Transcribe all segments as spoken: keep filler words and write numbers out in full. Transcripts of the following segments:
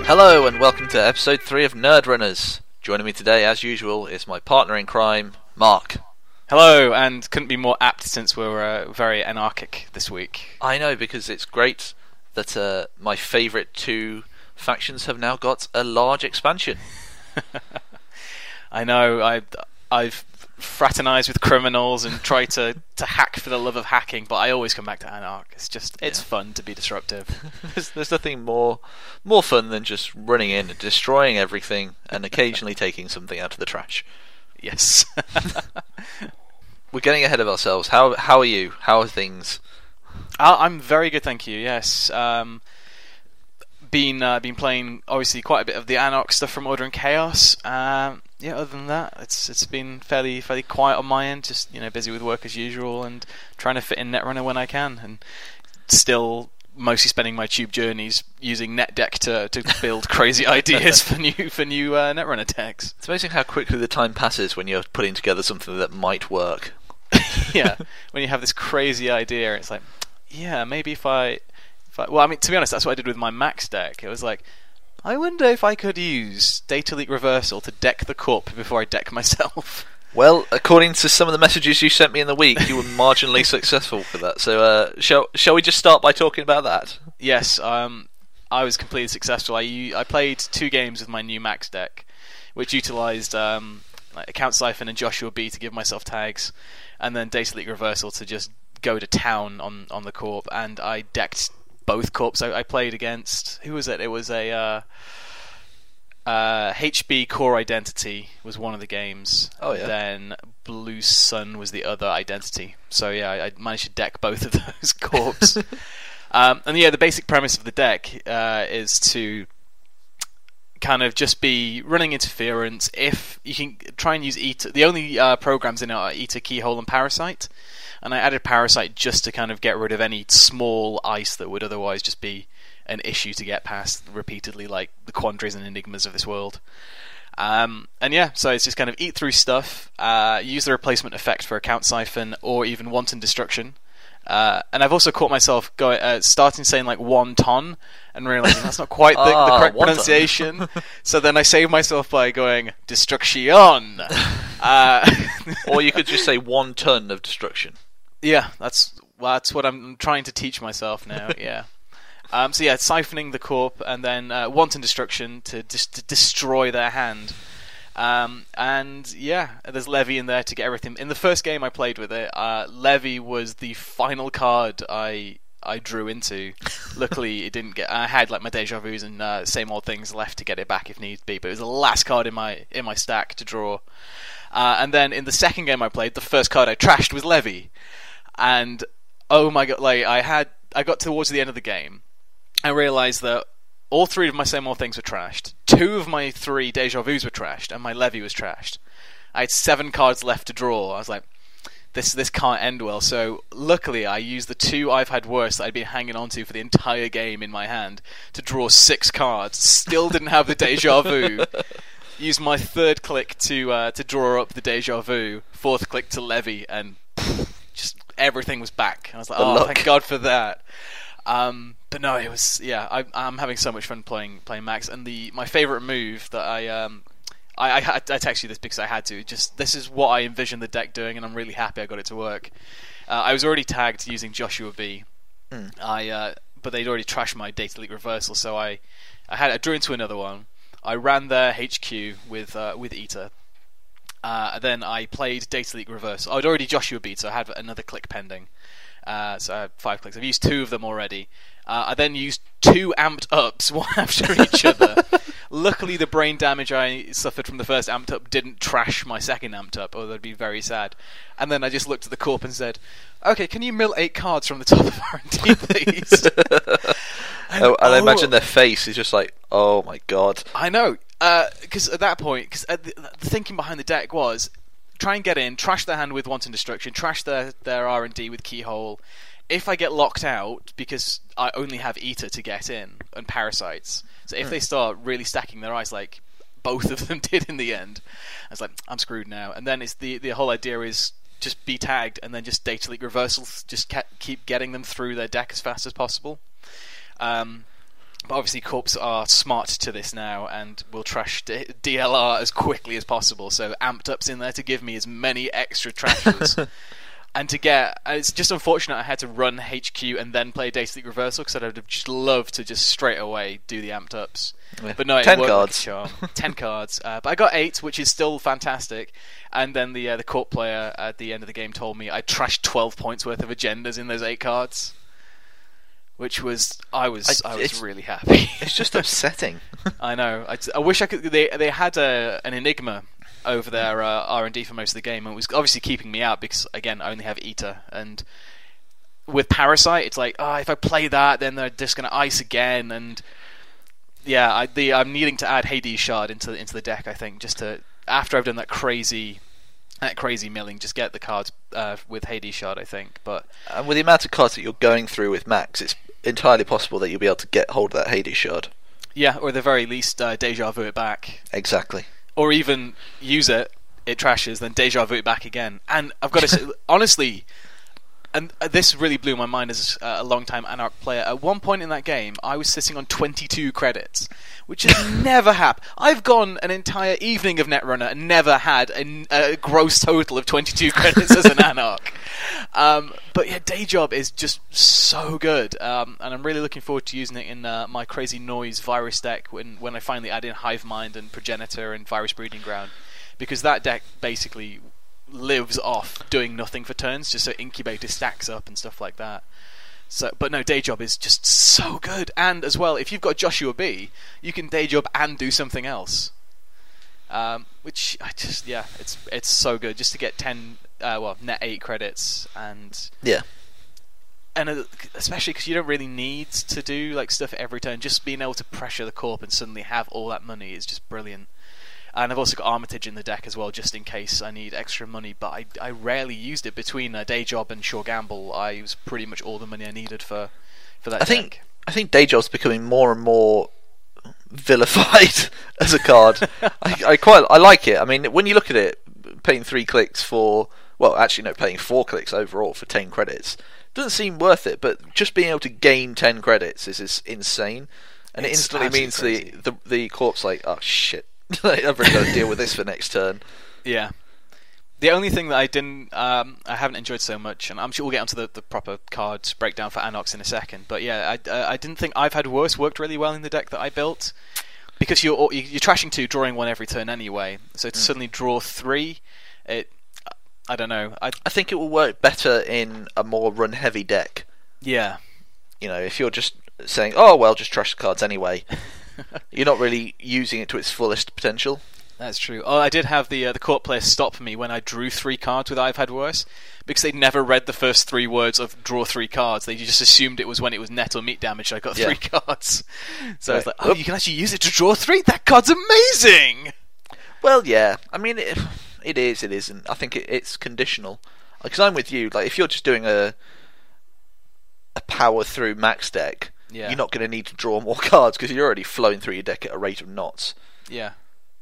Hello and welcome to episode three of Nerd Runners. Joining me today, as usual, is my partner in crime, Mark. Hello, and couldn't be more apt since we're uh, very anarchic this week. I know, because it's great that uh, my favourite two factions have now got a large expansion. I know, I, I've fraternised with criminals and tried to, to hack for the love of hacking, but I always come back to Anarch. It's just, it's yeah. fun to be disruptive. there's, there's nothing more more fun than just running in and destroying everything and occasionally taking something out of the trash. Yes. We're getting ahead of ourselves. How how are you? How are things? Uh, I'm very good, thank you, yes. Um, been, uh, been playing, obviously, quite a bit of the Anarch stuff from Order and Chaos. Um, yeah, other than that, it's it's been fairly fairly quiet on my end. Just, you know, busy with work as usual and trying to fit in Netrunner when I can, and still mostly spending my tube journeys using NetDeck to to build crazy ideas for new for new uh, Netrunner decks. It's amazing how quickly the time passes when you're putting together something that might work. Yeah, when you have this crazy idea, it's like, yeah, maybe if I, if I, well, I mean, to be honest, that's what I did with my Max deck. It was like, I wonder if I could use Data Leak Reversal to deck the Corp before I deck myself. Well, according to some of the messages you sent me in the week, you were marginally successful for that. So, uh, shall shall we just start by talking about that? Yes, um, I was completely successful. I I played two games with my new Max deck, which utilised um, like Account Siphon and Joshua B to give myself tags, and then Data Leak Reversal to just go to town on, on the Corp, and I decked both Corps. I, I played against, who was it? It was a uh, uh, H B Core Identity was one of the games. Oh yeah. Then Blue Sun was the other identity. So yeah, I, I managed to deck both of those Corps. um, and yeah, the basic premise of the deck uh, is to kind of just be running interference. If you can try and use Eta, the only uh, programs in it are Eta, Keyhole, and Parasite. And I added Parasite just to kind of get rid of any small ice that would otherwise just be an issue to get past repeatedly, like the Quandaries and Enigmas of this world. Um, and yeah, so it's just kind of eat through stuff, uh, use the replacement effect for Account Siphon, or even Wanton Destruction. Uh, and I've also caught myself going, uh, starting saying like one ton and realizing that's not quite the, ah, the correct wonton. pronunciation. So then I saved myself by going Destruction. Uh, or you could just say one ton of destruction. Yeah, that's well, that's what I'm trying to teach myself now. Yeah. Um, so yeah, siphoning the Corp and then uh, Wanton Destruction to just to destroy their hand. Um, and yeah, there's Levy in there to get everything. In the first game I played with it, uh, Levy was the final card I I drew into. Luckily, it didn't get. I had like my Deja Vus and uh, same old things left to get it back if needs be. But it was the last card in my in my stack to draw. Uh, and then in the second game I played, the first card I trashed was Levy. And oh my god, like I had, I got towards the end of the game, I realised that all three of my same old things were trashed. Two of my three Deja Vus were trashed, and my Levy was trashed. I had seven cards left to draw. I was like, this this can't end well. So luckily, I used the two I've had worse that I'd been hanging on to for the entire game in my hand to draw six cards. Still didn't have the Deja Vu. Used my third click to uh, to draw up the Deja Vu. Fourth click to Levy, and just everything was back. I was like, the oh, luck. Thank God for that. Um, but no, it was yeah. I, I'm having so much fun playing playing Max, and the my favorite move that I um I I, I texted you this because I had to. Just this is what I envisioned the deck doing, and I'm really happy I got it to work. Uh, I was already tagged using Joshua B. Mm. I uh, but they'd already trashed my Data Leak Reversal, so I I had I drew into another one. I ran their H Q with uh, with Eta. Uh, then I played Data Leak Reversal. I'd already Joshua beat, so I had another click pending. Uh, so I had five clicks. I've used two of them already. Uh, I then used two amped ups, one after each other. Luckily, the brain damage I suffered from the first amped up didn't trash my second amped up, or that'd be very sad. And then I just looked at the Corp and said, okay, can you mill eight cards from the top of R and D, please? and, oh, and I imagine their face is just like, oh my god. I know. Because uh, at that point, because uh, the, the thinking behind the deck was try and get in, trash their hand with Wanton Destruction, trash their, their R and D with Keyhole. If I get locked out, because I only have Eta to get in, and Parasites, so if mm. they start really stacking their ice like both of them did in the end, I was like, I'm screwed now. And then it's the, the whole idea is just be tagged, and then just Data Leak Reversals, just keep getting them through their deck as fast as possible. Um, But obviously, Corps are smart to this now and will trash D- DLR as quickly as possible. So Amped Up's in there to give me as many extra trashes. And to get... It's just unfortunate I had to run H Q and then play Data Leak Reversal, because I'd have just loved to just straight away do the Amped Ups. Yeah. But no, it Ten worked cards. like a charm. Ten cards. Uh, but I got eight, which is still fantastic. And then the uh, the Corp player at the end of the game told me I trashed twelve points worth of agendas in those eight cards. Which was... I was I, I- was it's- really happy. It's just upsetting. I know. I, I wish I could... They, they had a, an Enigma over their uh, R and D for most of the game, and it was obviously keeping me out because, again, I only have Eta, and with Parasite, it's like, oh, if I play that, then they're just going to ice again, and yeah, I, the, I'm needing to add Hades Shard into into the deck, I think, just to, after I've done that crazy that crazy milling, just get the cards uh, with Hades Shard, I think, but... And with the amount of cards that you're going through with Max, it's entirely possible that you'll be able to get hold of that Hades Shard. Yeah, or at the very least, uh, Deja Vu it back. Exactly. Or even use it, it trashes, then Deja Vu it back again. And I've got to say, honestly, and this really blew my mind as a long-time Anarch player. At one point in that game, I was sitting on twenty-two credits, which has never happened. I've gone an entire evening of Netrunner and never had a, a gross total of twenty-two credits as an Anarch. Um, but yeah, Day Job is just so good, um, and I'm really looking forward to using it in uh, my Crazy Noise virus deck when, when I finally add in Hive Mind and Progenitor and Virus Breeding Ground, because that deck basically lives off doing nothing for turns, just so Incubator stacks up and stuff like that. So, but no, Day Job is just so good, and as well, if you've got Joshua B, you can Day Job and do something else. Um, which I just yeah, it's it's so good just to get ten, uh, well, net eight credits, and Yeah. and uh, especially because you don't really need to do like stuff every turn. Just being able to pressure the Corp and suddenly have all that money is just brilliant. And I've also got Armitage in the deck as well, just in case I need extra money. But I, I rarely used it between uh, Day Job and Sure Gamble. I was pretty much all the money I needed for for that I deck. think I think Day Job's becoming more and more vilified as a card. I, I quite I like it. I mean, when you look at it, paying three clicks for well, actually no, paying four clicks overall for ten credits doesn't seem worth it. But just being able to gain ten credits is, is insane, and It's it instantly means the, absolutely the the corp's like, oh shit, I've really got to deal with this for next turn. Yeah. The only thing that I didn't, um, I haven't enjoyed so much, and I'm sure we'll get onto the, the proper cards breakdown for Anox in a second. But yeah, I, uh, I didn't think I've Had Worse worked really well in the deck that I built, because you're you're trashing two, drawing one every turn anyway. So to Mm. suddenly draw three, it, I don't know. I I think it will work better in a more run-heavy deck. yeah, You know, if you're just saying, oh well, just trash the cards anyway, you're not really using it to its fullest potential. that's true. Oh, I did have the uh, the court player stop me when I drew three cards with I've Had Worse, because they'd never read the first three words of draw three cards. They just assumed it was when it was net or meat damage I got Yeah. three cards. So I was Right. like, oh, you can actually use it to draw three? That card's amazing! Well, yeah. I mean, it, it is. It isn't. I think it, it's conditional. Because I'm with you. Like, if you're just doing a a power through max deck, Yeah. you're not going to need to draw more cards because you're already flowing through your deck at a rate of knots. Yeah,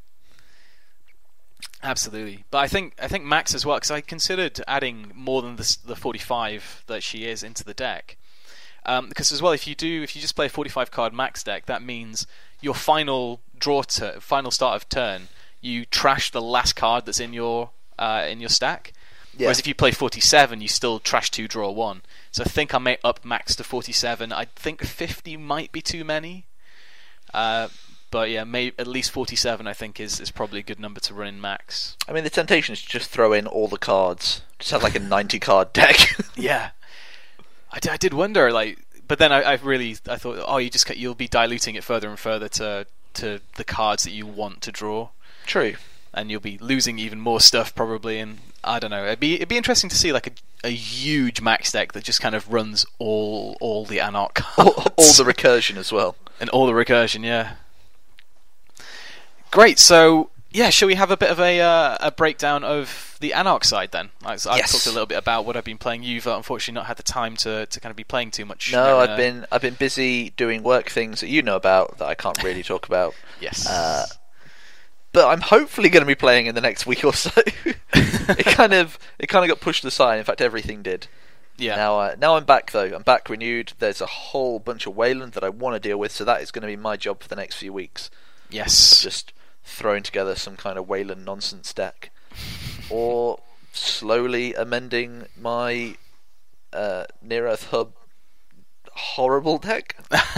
absolutely. But I think I think Max as well, because I considered adding more than the, s- the forty-five that she is into the deck. Um, because as well, if you do, if you just play a forty-five card Max deck, that means your final draw, tur final start of turn, you trash the last card that's in your uh, in your stack. Yeah. Whereas if you play forty-seven, you still trash two, draw one. So I think I may up Max to forty-seven. I think fifty might be too many. Uh, but yeah, may at least forty-seven I think is, is probably a good number to run in Max. I mean, the temptation is to just throw in all the cards. Just have like a ninety card deck. Yeah, I, d- I did wonder, like, but then I, I really I thought, oh, you just ca- you'll be diluting it further and further to to the cards that you want to draw, True. and you'll be losing even more stuff probably. And I don't know, it'd be it'd be interesting to see like a a huge Max deck that just kind of runs all all the Anarch cards. all, all the recursion as well. And all the recursion, yeah. Great. So, yeah, shall we have a bit of a uh, a breakdown of the Anarch side then? I, I've Yes. talked a little bit about what I've been playing. You've uh, unfortunately not had the time to, to kind of be playing too much. No, Uh, I've been I've been busy doing work things that you know about that I can't really talk about. Yes. Uh, but I'm hopefully going to be playing in the next week or so. it kind of it kind of got pushed aside. In fact, everything did. Yeah. Now, uh, now I'm back though. I'm back renewed. There's a whole bunch of Wayland that I want to deal with, so that is going to be my job for the next few weeks. Yes. Just throwing together some kind of Wayland nonsense deck, or slowly amending my uh, Near Earth Hub horrible deck.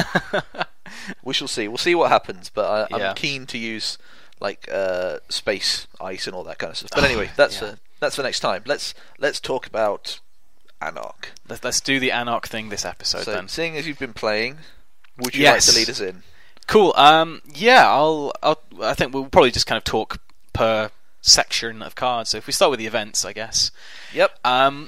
We shall see. We'll see what happens. But I, Yeah. I'm keen to use like uh, space ice and all that kind of stuff. But anyway, that's yeah. for that's for next time. Let's let's talk about Anarch. Let's, let's do the Anarch thing this episode So, then. seeing as you've been playing, would you Yes. like to lead us in? Cool. Um, yeah, I'll, I'll. I think we'll probably just kind of talk per section of cards. So if we start with the events, I guess. Yep. Um,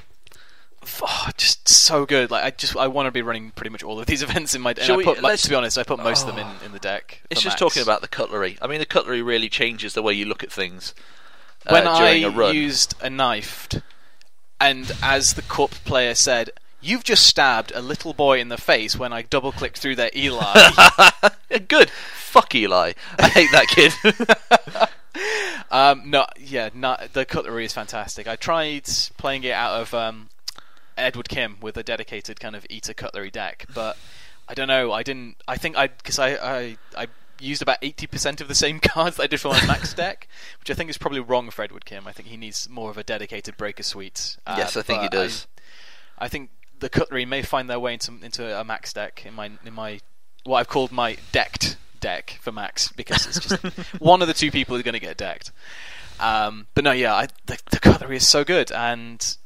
oh, just so good. Like I just, I want to be running pretty much all of these events in my. And Shall I we- put, mo- let's- to be honest, I put most of them Oh. in, in the deck. It's for just Max. talking about the cutlery. I mean, the cutlery really changes the way you look at things. Uh, when I during a run. used a knife, and as the Corp player said, "You've just stabbed a little boy in the face." When I double clicked through their Eli. Good. Fuck Eli. I hate that kid. Um, no, yeah, no, the cutlery is fantastic. I tried playing it out of um, Edward Kim with a dedicated kind of eater cutlery deck, but I don't know. I didn't. I think I because I, I I used about eighty percent of the same cards that I did for my Max deck, which I think is probably wrong for Edward Kim. I think he needs more of a dedicated breaker suite. Uh, Yes, I think he but does. I, I think the cutlery may find their way into into a Max deck in my in my what I've called my decked deck for Max, because it's just one of the two people who's going to get decked. Um, but no, yeah, I, the, the cutlery is so good, and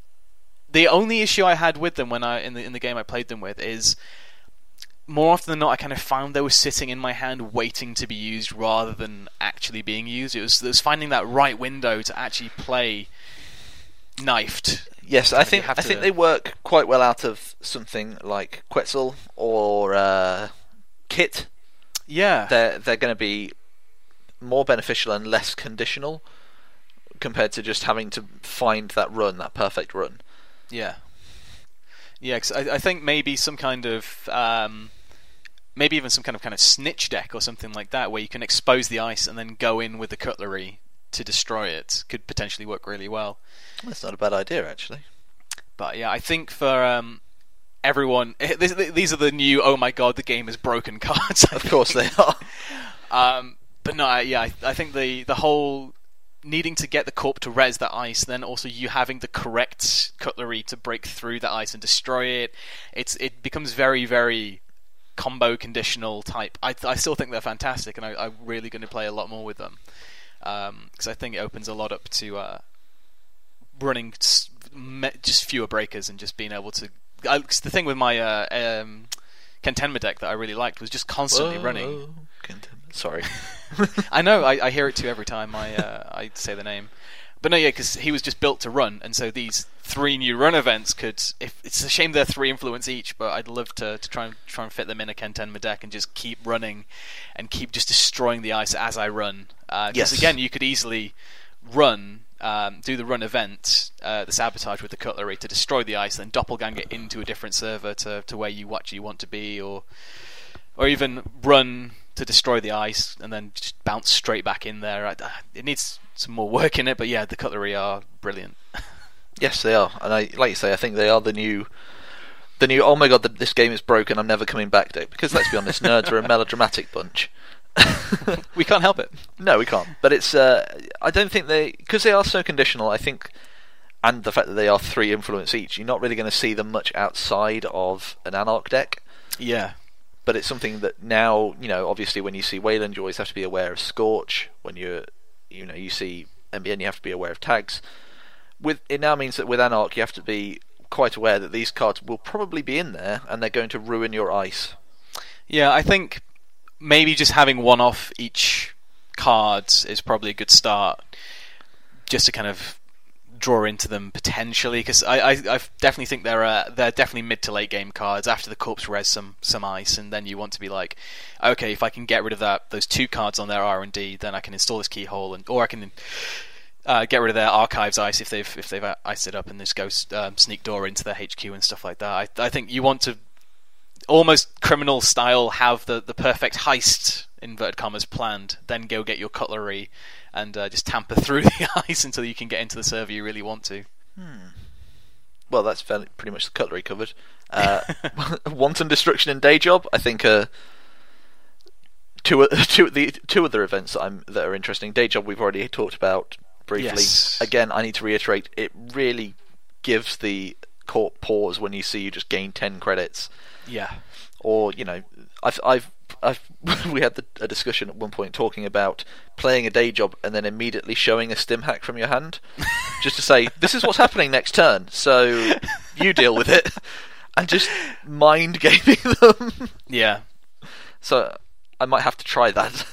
the only issue I had with them when I in the in the game I played them with is more often than not I kind of found they were sitting in my hand waiting to be used rather than actually being used. It was it was finding that right window to actually play knifed. Yes, I You think have I think to- they work quite well out of something like Quetzal or uh, Kit. Yeah, They're they're going to be more beneficial and less conditional compared to just having to find that run, that perfect run. yeah, yeah. 'Cause I, I think maybe some kind of um, maybe even some kind of kind of snitch deck or something like that, where you can expose the ice and then go in with the cutlery to destroy it, could potentially work really well. That's not a bad idea, actually. But yeah, I think for um, everyone, this, these are the new "oh my god, the game is broken" cards. I Of course they are. Um, but no, I- yeah, I, I think the the whole needing to get the corp to res that ice, then also you having the correct cutlery to break through the ice and destroy it, it's it becomes very very combo conditional type. I I still think they're fantastic, and I, I'm really going to play a lot more with them because I think it opens a lot up to uh, running s- me- just fewer breakers and just being able to. I, 'cause the thing with my uh, um, Kentenma deck that I really liked was just constantly Whoa, running. Content- Sorry. I know, I, I hear it too every time I uh, I say the name. But no, yeah, because he was just built to run, and so these three new run events could. If it's a shame they're three influence each, but I'd love to, to try and try and fit them in a Kentenma deck and just keep running, and keep just destroying the ice as I run. Because Yes. again, you could easily run, um, do the run event, uh, the sabotage with the cutlery to destroy the ice, then doppelganger into a different server to to where you actually want to be, or or even run to destroy the ice and then just bounce straight back in there. I, it needs some more work in it, but yeah, the cutlery are brilliant. Yes, they are, and I like you say, I think they are the new, the new. Oh my god, the, this game is broken. I'm never coming back to it. Because let's be honest, nerds are a melodramatic bunch. We can't help it. No, we can't. But it's. Uh, I don't think they, because they are so conditional. I think, and the fact that they are three influence each, you're not really going to see them much outside of an Anarch deck. Yeah, But it's something that now, you know, obviously when you see Wayland, you always have to be aware of Scorch. When you're, you know, you see M B N, you have to be aware of tags. With it now means that with Anarch, you have to be quite aware that these cards will probably be in there, and they're going to ruin your ice. yeah. I think maybe just having one off each card is probably a good start, just to kind of draw into them potentially, because I, I I definitely think they're uh, they're definitely mid to late game cards after the corpse res some some ice, and then you want to be like, okay, if I can get rid of that those two cards on their R and D, then I can install this keyhole, and or I can uh, get rid of their archives ice if they've if they've iced it up, and just go um, sneak door into their H Q and stuff like that. I I think you want to almost criminal style have the the perfect heist inverted commas planned, then go get your cutlery and uh, just tamper through the ice until you can get into the server you really want to. Hmm. well, that's fairly, pretty much the cutlery covered. Uh, Wanton Destruction and Day Job, I think, are two two the two other events that I'm that are interesting. Day Job we've already talked about briefly. Yes. Again, I need to reiterate, it really gives the Corp pause when you see you just gain ten credits. Yeah. Or, you know, I've I've, I've we had the, a discussion at one point talking about playing a Day Job and then immediately showing a stim hack from your hand, just to say this is what's happening next turn, so you deal with it, and just mind gaming them. Yeah. So I might have to try that.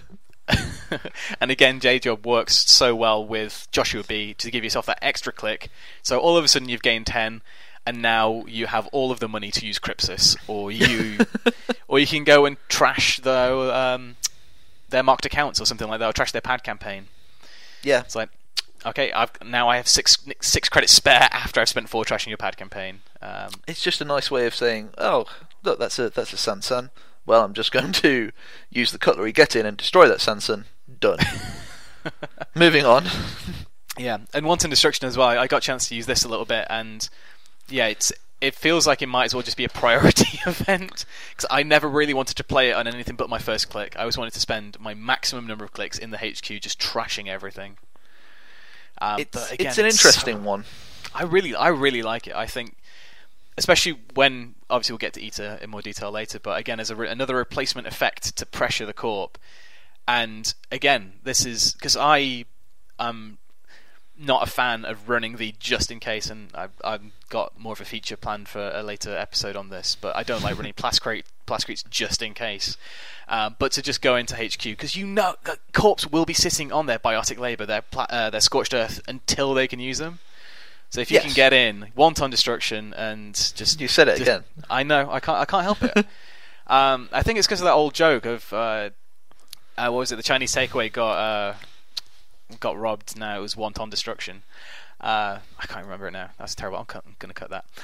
And again, Day Job works so well with Joshua B to give yourself that extra click. So all of a sudden you've gained ten. And now you have all of the money to use Crypsis, or you, or you can go and trash the, um, their marked accounts or something like that, or trash their pad campaign. Yeah, it's like, okay, I've now I have six six credits spare after I've spent four trashing your pad campaign. Um, it's just a nice way of saying, oh, look, that's a that's a Sansan. Well, I'm just going to use the cutlery, get in, and destroy that Sansan. Done. Moving on. Yeah, and Wanton Destruction as well. I got a chance to use this a little bit, and yeah, it's it feels like it might as well just be a priority event, because I never really wanted to play it on anything but my first click. I always wanted to spend my maximum number of clicks in the H Q just trashing everything. Um, it's, but again, it's an it's interesting so, one. I really, I really like it. I think, especially when obviously we'll get to Eta in more detail later. But again, as a re- another replacement effect to pressure the Corp, and again, this is because I um. not a fan of running the just in case, and I've, I've got more of a feature planned for a later episode on this, but I don't like running Plascrete, Plascretes just in case. Uh, but to just go into H Q, because you know that Corps will be sitting on their biotic labour, their, pla- uh, their Scorched Earth, until they can use them. So if you yes. can get in, Wanton Destruction, and just... You said it just, again. I know, I can't, I can't help it. um, I think it's because of that old joke of... Uh, uh, what was it? The Chinese takeaway got... Uh, got robbed. Now it was Wanton Destruction. uh, I can't remember it now, that's terrible. I'm, cut, I'm gonna cut that.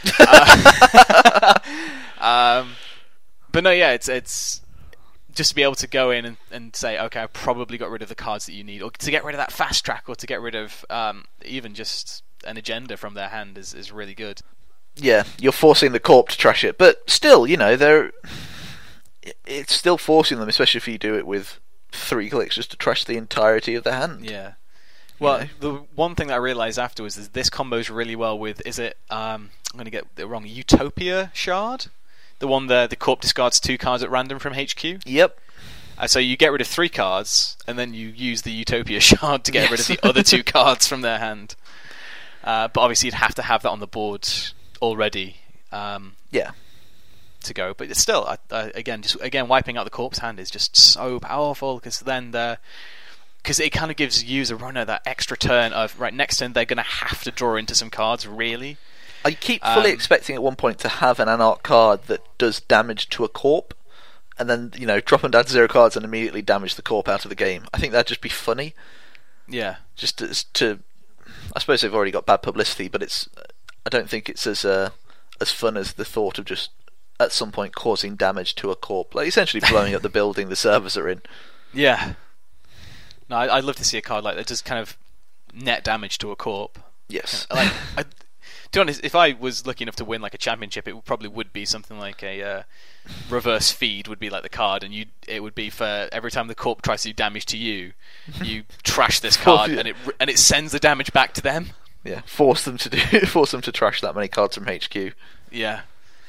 uh, um, but no, yeah, it's it's just to be able to go in and, and say, okay, I've probably got rid of the cards that you need, or to get rid of that fast track, or to get rid of um, even just an agenda from their hand is, is really good. Yeah, you're forcing the Corp to trash it, but still, you know, they're it's still forcing them, especially if you do it with three clicks, just to trash the entirety of the hand. Yeah. Well, you know? the one thing that I realised afterwards is this combos really well with, is it, um, I'm going to get it wrong, Utopia Shard? The one that the Corp discards two cards at random from H Q? Yep. Uh, so you get rid of three cards, and then you use the Utopia Shard to get yes. rid of the other two cards from their hand. Uh, but obviously you'd have to have that on the board already. Um, yeah. To go, but still, I, I, again, just again, wiping out the Corp's hand is just so powerful, because then the because it kind of gives you as a runner that extra turn of, right, next turn they're going to have to draw into some cards, really. I keep fully um, expecting at one point to have an Anarch card that does damage to a Corp, and then, you know, drop and add zero cards and immediately damage the Corp out of the game. I think that'd just be funny. Yeah. Just to, to I suppose they've already got bad publicity, but it's I don't think it's as uh, as fun as the thought of just at some point causing damage to a Corp, like essentially blowing up the building the servers are in. Yeah. No, I, I'd love to see a card like that, just kind of net damage to a Corp. Yes. Like, I, to be honest, if I was lucky enough to win like a championship, it would probably would be something like a uh, reverse feed would be like the card, and you it would be for every time the Corp tries to do damage to you, you trash this card, and it and it sends the damage back to them. Yeah, force them to do force them to trash that many cards from H Q. Yeah.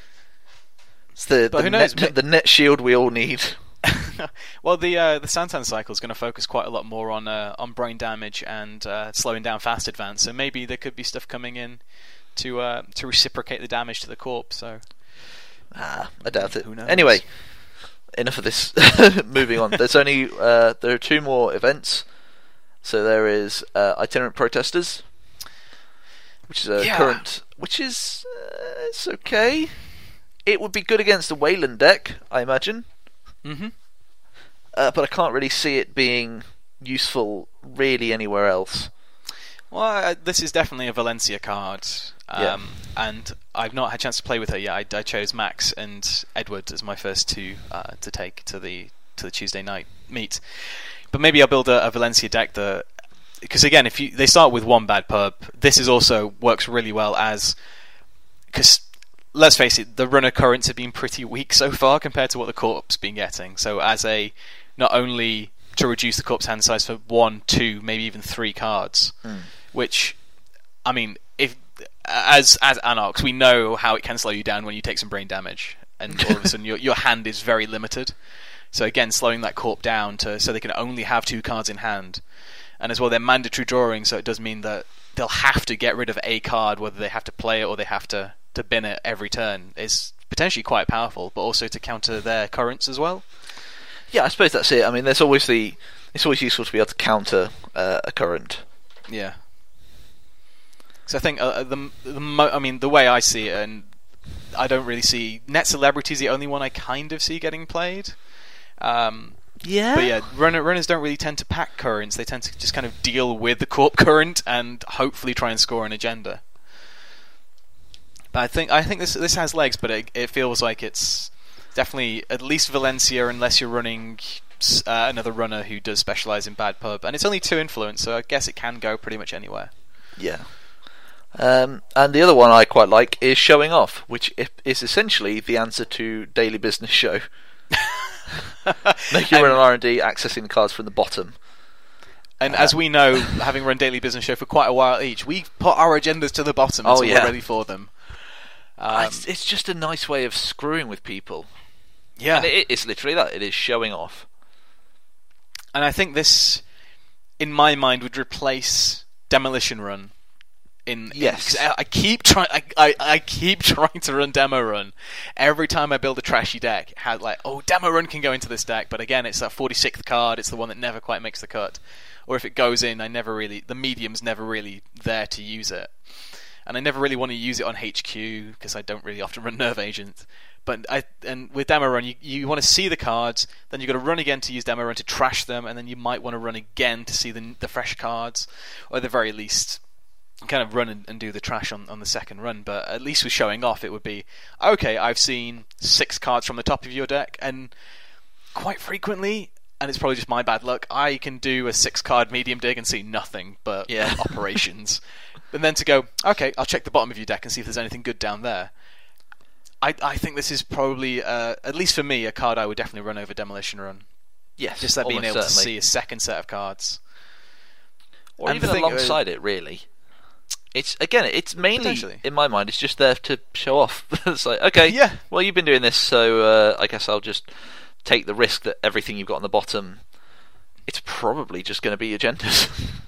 It's the But the who knows, net, the net shield we all need. Well, the uh, the Santan cycle is going to focus quite a lot more on uh, on brain damage and uh, slowing down fast advance. So maybe there could be stuff coming in to uh, to reciprocate the damage to the Corp. So ah, I doubt it. Who knows? Anyway, enough of this. Moving on. There's only uh, there are two more events. So there is uh, Itinerant Protesters, which is a Yeah. current, which is uh, it's okay. It would be good against the Wayland deck, I imagine. Mm-hmm. Uh, but I can't really see it being useful really anywhere else. Well, uh, this is definitely a Valencia card, um, Yeah. and I've not had a chance to play with her yet. I, I chose Max and Edward as my first two uh, to take to the to the Tuesday night meet. But maybe I'll build a, a Valencia deck that, because again, if you they start with one bad pub, this is also works really well as because let's face it, the runner currents have been pretty weak so far compared to what the Corp's been getting. So as a not only to reduce the Corp's hand size for one, two, maybe even three cards, mm. which I mean, if as as Anarchs, we know how it can slow you down when you take some brain damage, and all of a sudden your your hand is very limited. So again, slowing that Corp down to so they can only have two cards in hand, and as well they're mandatory drawing, so it does mean that they'll have to get rid of a card, whether they have to play it or they have to, to bin it every turn, is potentially quite powerful, but also to counter their currents as well. Yeah, I suppose that's it. I mean, there's always the it's always useful to be able to counter uh, a current. Yeah. So I think uh, the the mo- I mean the way I see it, and I don't really see Net Celebrity is the only one I kind of see getting played. Um, yeah. But yeah, runner, runners don't really tend to pack currents. They tend to just kind of deal with the Corp current and hopefully try and score an agenda. But I think I think this this has legs, but it, it feels like it's definitely at least Valencia, unless you're running uh, another runner who does specialise in bad pub, and it's only two influence, so I guess it can go pretty much anywhere. Yeah. Um, and the other one I quite like is Showing Off, which is essentially the answer to Daily Business Show. Make you run an R and D accessing the cards from the bottom. And uh, as we know, having run Daily Business Show for quite a while each, we put our agendas to the bottom until oh, yeah. we're ready for them. Um, it's, it's just a nice way of screwing with people. Yeah. And it, it's literally that. It is showing off. And I think this, in my mind, would replace Demolition Run. In, yes, in, I keep trying. I, I I keep trying to run Demo Run. Every time I build a trashy deck, how like oh Demo Run can go into this deck, but again it's that forty-sixth card. It's the one that never quite makes the cut, or if it goes in, I never really the medium's never really there to use it, and I never really want to use it on H Q because I don't really often run Nerve Agent. But I and with Demo Run, you you want to see the cards, then you got to run again to use Demo Run to trash them, and then you might want to run again to see the the fresh cards, or at the very least. Kind of run and, and do the trash on, on the second run, but at least with Showing Off it would be okay, I've seen six cards from the top of your deck, and quite frequently, and it's probably just my bad luck, I can do a six card medium dig and see nothing but yeah. operations. And then to go, okay, I'll check the bottom of your deck and see if there's anything good down there. I I think this is probably uh, at least for me a card I would definitely run over Demolition Run. Yes, just that being able certainly. to see a second set of cards, or and even alongside uh, it really. It's again, it's mainly in my mind. It's just there to show off. It's like, okay, yeah. Well, you've been doing this, so uh, I guess I'll just take the risk that everything you've got on the bottom, it's probably just going to be agendas.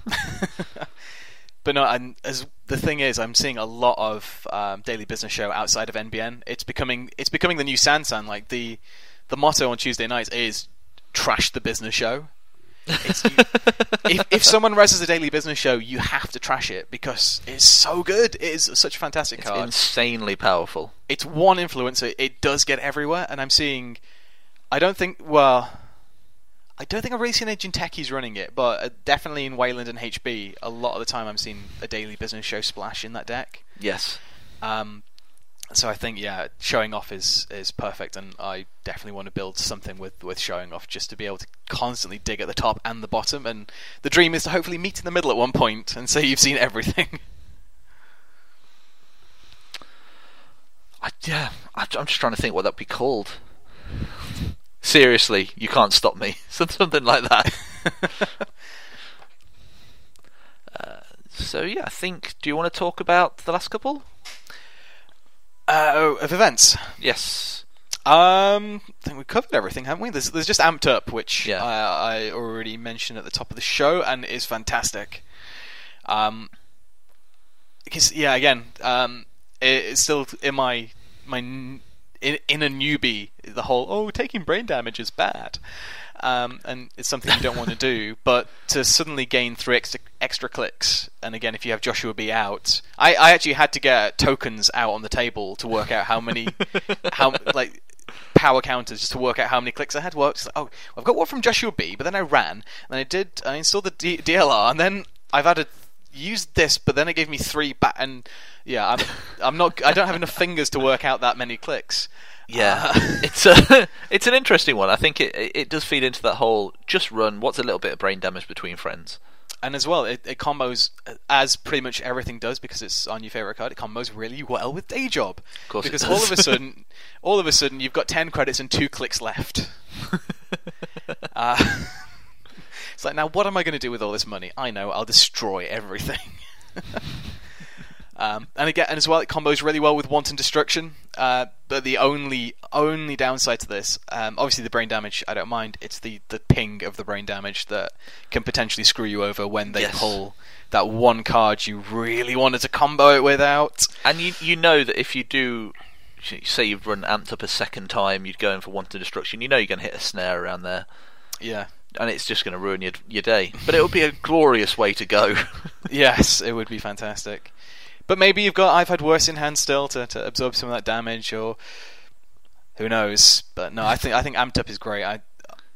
But no, and as the thing is, I'm seeing a lot of um, Daily Business Show outside of N B N. It's becoming it's becoming the new Sansan. Like the the motto on Tuesday nights is "Trash the Business Show." It's, you, if, if someone reses a Daily Business Show, you have to trash it because it's so good. It is such a fantastic it's card. Insanely powerful. It's one influencer. It does get everywhere, and I'm seeing. I don't think. Well, I don't think I've really seen any Jintekis running it, but uh, definitely in Wayland and H B, a lot of the time I'm seeing a Daily Business Show splash in that deck. Yes. Um. So I think yeah, Showing Off is, is perfect, and I definitely want to build something with, with Showing Off just to be able to constantly dig at the top and the bottom. And the dream is to hopefully meet in the middle at one point and say you've seen everything. I, yeah, I, I'm just trying to think what that'd be called. Seriously, you can't stop me. Something like that. uh, so yeah, I think. Do you want to talk about the last couple? Uh, oh, of events? Yes. Um, I think we've covered everything, haven't we? There's, there's just Amped Up, which yeah. I, I already mentioned at the top of the show, and it is fantastic. Um, because yeah, again, um, it, it's still in my my in, in a newbie. The whole oh, taking brain damage is bad, um, and it's something you don't want to do. But to suddenly gain three extra extra clicks, and again, if you have Joshua B out, I, I actually had to get tokens out on the table to work out how many, how like power counters just to work out how many clicks I had worked. Like, oh, I've got one from Joshua B, but then I ran, and then I did, I installed the D- DLR, and then I've added used this, but then it gave me three back, and yeah, I'm, I'm not, I don't have enough fingers to work out that many clicks. Yeah, uh, it's a it's an interesting one. I think it it does feed into that whole just run. What's a little bit of brain damage between friends? and as well, it, it combos as pretty much everything does because it's on your favorite card. It combos really well with Day Job, of course, because it all does. of a sudden, all of a sudden, you've got ten credits and two clicks left. uh, it's like, now what am I going to do with all this money? I know, I'll destroy everything. Um, and again, and as well, it combos really well with Wanton Destruction. Uh, but the only only downside to this, um, obviously the brain damage, I don't mind. It's the, the ping of the brain damage that can potentially screw you over when they Yes. pull that one card you really wanted to combo it without. And you you know that if you do, say you've run amped up a second time, you'd go in for Wanton Destruction. You know you're going to hit a snare around there, Yeah. and it's just going to ruin your your day. But it would be a glorious way to go. Yes, it would be fantastic. But maybe you've got I've had worse in hand still to, to absorb some of that damage, or who knows. But no, I think I think Amped Up is great. I,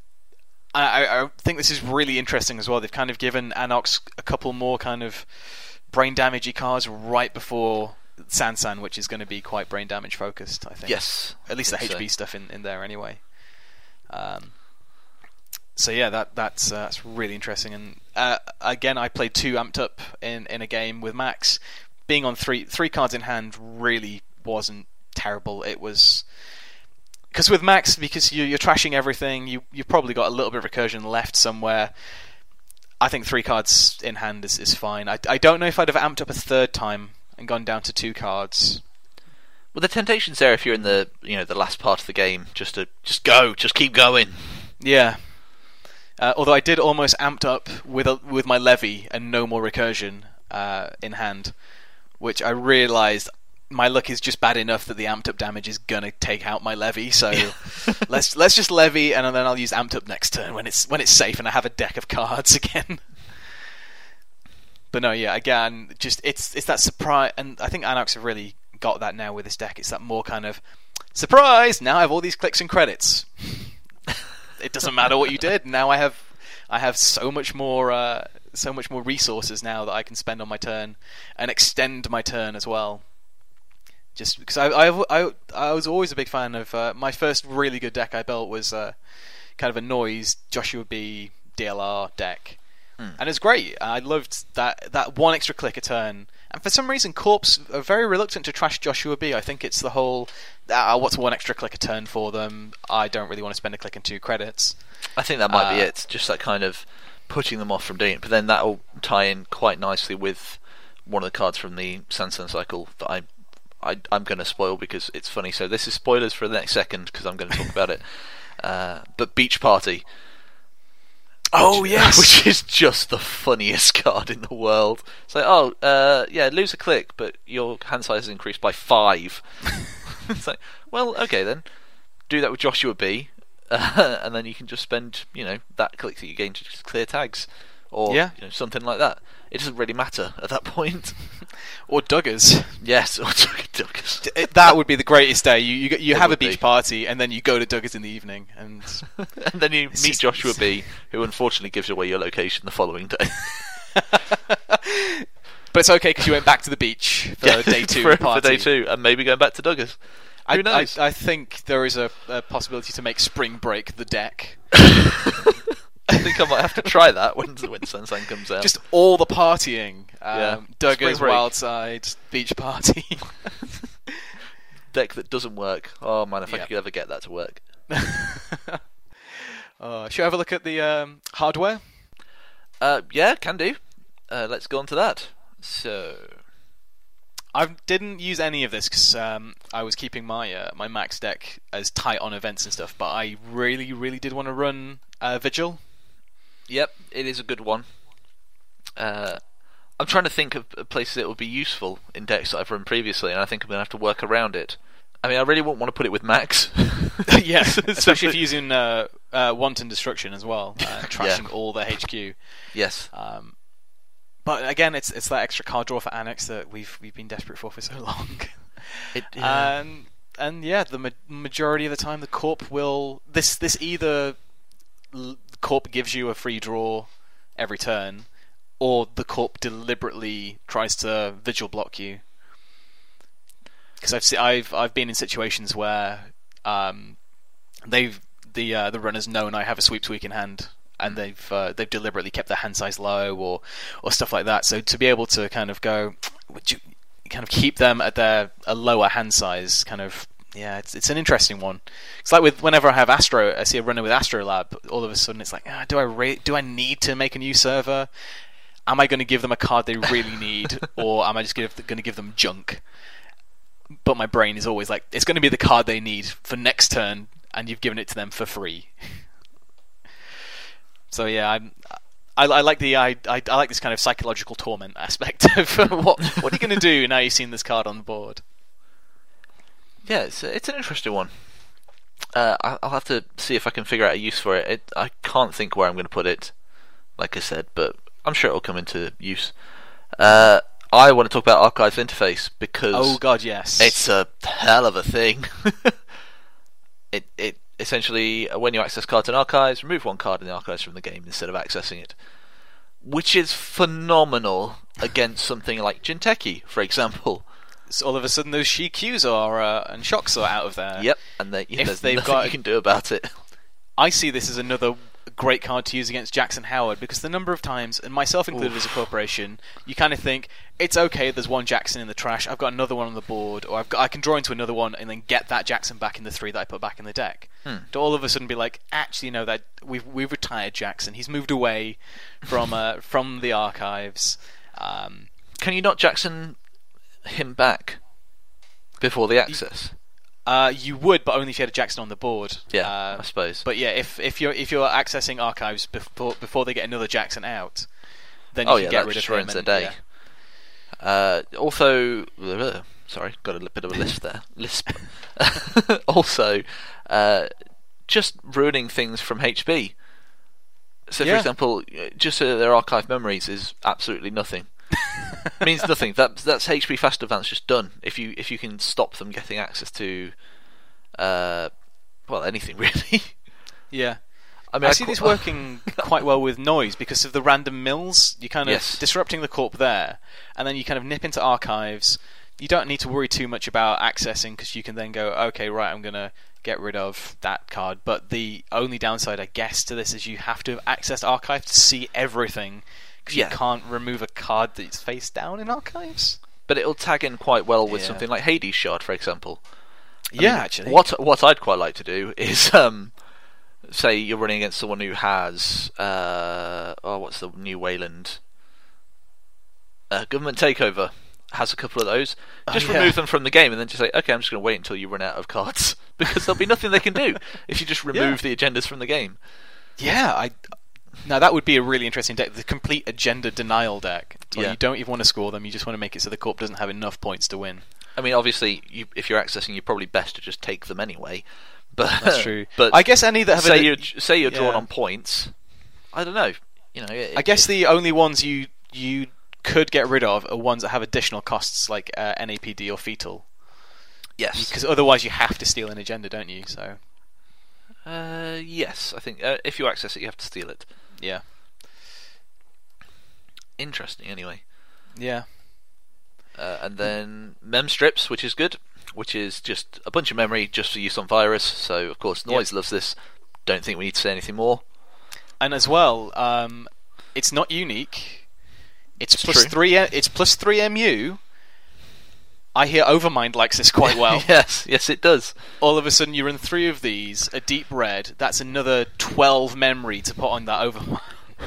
I I think this is really interesting as well. They've kind of given Anox a couple more kind of brain damagey cards right before Sansan, which is going to be quite brain damage focused, I think. Yes, At least the I think H B so. stuff in, in there anyway. Um, so yeah, that that's uh, that's really interesting. And uh, again, I played two Amped Up in, in a game with Max. Being on three three cards in hand really wasn't terrible. It was because with Max, because you, you're trashing everything, you you've probably got a little bit of recursion left somewhere. I think three cards in hand is, is fine. I, I don't know if I'd have amped up a third time and gone down to two cards. Well, the temptation's there if you're in the you know the last part of the game, just to just go, just keep going. Yeah. Uh, although I did almost amped up with a, with my levy and no more recursion uh, in hand, which I realised my luck is just bad enough that the amped up damage is gonna take out my levy. So let's let's just levy, and then I'll use amped up next turn when it's when it's safe and I have a deck of cards again. But no, yeah, again, just it's it's that surprise, and I think Anox have really got that now with this deck. It's that more kind of surprise. Now I have all these clicks and credits. It doesn't matter what you did. Now I have I have so much more uh, so much more resources now that I can spend on my turn and extend my turn as well. Just because I I, I, I was always a big fan of uh, my first really good deck I built was uh, kind of a noise Joshua B D L R deck. Mm. And it's great. I loved that that one extra click a turn. And for some reason, Corpse are very reluctant to trash Joshua B. I think it's the whole, ah, what's one extra click a turn for them? I don't really want to spend a click and two credits. I think that might be Uh, it. Just that kind of putting them off from doing it. But then that'll tie in quite nicely with one of the cards from the Sansan cycle that I, I I'm going to spoil because it's funny. So this is spoilers for the next second because I'm going to talk about it. Uh, but Beach Party. Oh, which, yes! Which is just the funniest card in the world. It's like, oh, uh, yeah, lose a click, but your hand size is increased by five. It's like, well, okay then. Do that with Joshua B, uh, and then you can just spend, you know, that click that you gain to just clear tags. Or Yeah. you know, something like that. It doesn't really matter at that point. Or Duggars. Yes, or Duggars. It- that would be the greatest day. You you, you It have a would beach be. party, and then you go to Duggars in the evening. And And then you It's meet just- Joshua B, who unfortunately gives away your location the following day. But it's okay because you went back to the beach for Yeah, day two for, party. for day two, and maybe going back to Duggars. I, Who knows? I, I think there is a, a possibility to make Spring Break the deck. I think I might have to try that when when Sansan comes out. Just all the partying. Um, Yeah. Duggars, Spring Break. Wildside, beach party. Deck that doesn't work. Oh man, if I Yeah. could ever get that to work. uh, should we have a look at the um, hardware? Uh, yeah, can do. Uh, let's go on to that. So, I didn't use any of this because um, I was keeping my uh, my max deck as tight on events and stuff. But I really, really did want to run uh, Vigil. yep, it is a good one. Uh, I'm trying to think of places that would be useful in decks that I've run previously, and I think I'm going to have to work around it. I mean, I really wouldn't want to put it with Max. Yeah, especially if you're using uh, uh, Wanton Destruction as well, uh, trashing Yeah. all the H Q. Yes. Um, but again, it's it's that extra card draw for Annex that we've we've been desperate for for so long. It, yeah. And and yeah, the ma- majority of the time, the Corp will this this either l- Corp gives you a free draw every turn, or the Corp deliberately tries to Vigil block you. Because I've se- I've I've been in situations where um, they've the uh, the runners known I have a sweep tweak in hand, and they've uh, they've deliberately kept their hand size low or or stuff like that. So to be able to kind of go, would you kind of keep them at their a lower hand size, kind of yeah, it's it's an interesting one. It's like with whenever I have Astro, I see a runner with Astrolab, all of a sudden it's like, ah, do I re- do I need to make a new server? Am I going to give them a card they really need, or am I just going to give them junk? But my brain is always like, it's going to be the card they need for next turn, and you've given it to them for free. So yeah, I'm, I, I like the I, I, I like this kind of psychological torment aspect of what what are you going to do now you've seen this card on the board. Yeah, it's it's an interesting one. Uh, I'll have to see if I can figure out a use for it. it. I can't think where I'm going to put it, like I said, but I'm sure it'll come into use. Uh, I want to talk about Archive Interface because oh god, yes, it's a hell of a thing. it it essentially, when you access cards in archives, remove one card in the archives from the game instead of accessing it, which is phenomenal against something like Jinteki, for example. So all of a sudden, those Shikyus are uh, and Shocks are out of there. Yep, and they, yeah, if there's they've nothing got, you can do about it. I see this as another great card to use against Jackson Howard, because the number of times, and myself included Oof. as a corporation, you kind of think it's okay. There's one Jackson in the trash. I've got another one on the board, or I've got, I can draw into another one and then get that Jackson back in the three that I put back in the deck. Hmm. To all of a sudden be like, actually, no, that we've we've retired Jackson. He's moved away from uh, from the archives. Um, can you not Jackson him back before the access? Uh, you would, but only if you had a Jackson on the board. Yeah, uh, I suppose. But yeah, if if you're if you're accessing archives before before they get another Jackson out, then you oh, can yeah, get that rid just of him. ruins their day. Yeah. Uh, also, uh, sorry, got a bit of a lisp there. Lisp. also, uh, just ruining things from H B. So, for yeah. example, just so their archive memories is absolutely nothing. Means nothing. That that's H P Fast Advance just done. If you if you can stop them getting access to, uh, well, anything really. Yeah. I mean, I, I see qu- this working quite well with noise because of the random mills. You kind of yes. disrupting the corp there, and then you kind of nip into archives. You don't need to worry too much about accessing because you can then go, okay, right, I'm gonna get rid of that card. But the only downside, I guess, to this is you have to have accessed archive to see everything. Yeah. You can't remove a card that's face down in archives. But it'll tag in quite well with yeah. something like Hades Shard, for example. I yeah, mean, actually. What what I'd quite like to do is, um, say you're running against someone who has, uh, oh, what's the new Wayland? Uh, Government Takeover has a couple of those. Just oh, yeah. remove them from the game and then just say, okay, I'm just going to wait until you run out of cards. Because there'll be nothing they can do if you just remove yeah. the agendas from the game. Yeah, I... Now that would be a really interesting deck, the complete agenda denial deck. Where yeah. you don't even want to score them, you just want to make it so the corp doesn't have enough points to win. I mean, obviously, you, if you're accessing, you're probably best to just take them anyway. But that's true. But I guess any that have say a, you're say you're drawn yeah. on points. I don't know. You know. It, I guess it, the only ones you you could get rid of are ones that have additional costs, like uh, N A P D or Fetal. Yes. Because otherwise you have to steal an agenda, don't you? So. Uh, yes, I think uh, if you access it, you have to steal it. Yeah. Interesting, anyway. Yeah. Uh, and then mem strips, which is good, which is just a bunch of memory just for use on virus. So of course, Noise yep. loves this. Don't think we need to say anything more. And as well, um, it's not unique. It's, it's plus true. three. It's plus three M U. I hear Overmind likes this quite well. yes, yes, it does. All of a sudden, you run three of these, a deep red. That's another twelve memory to put on that Overmind.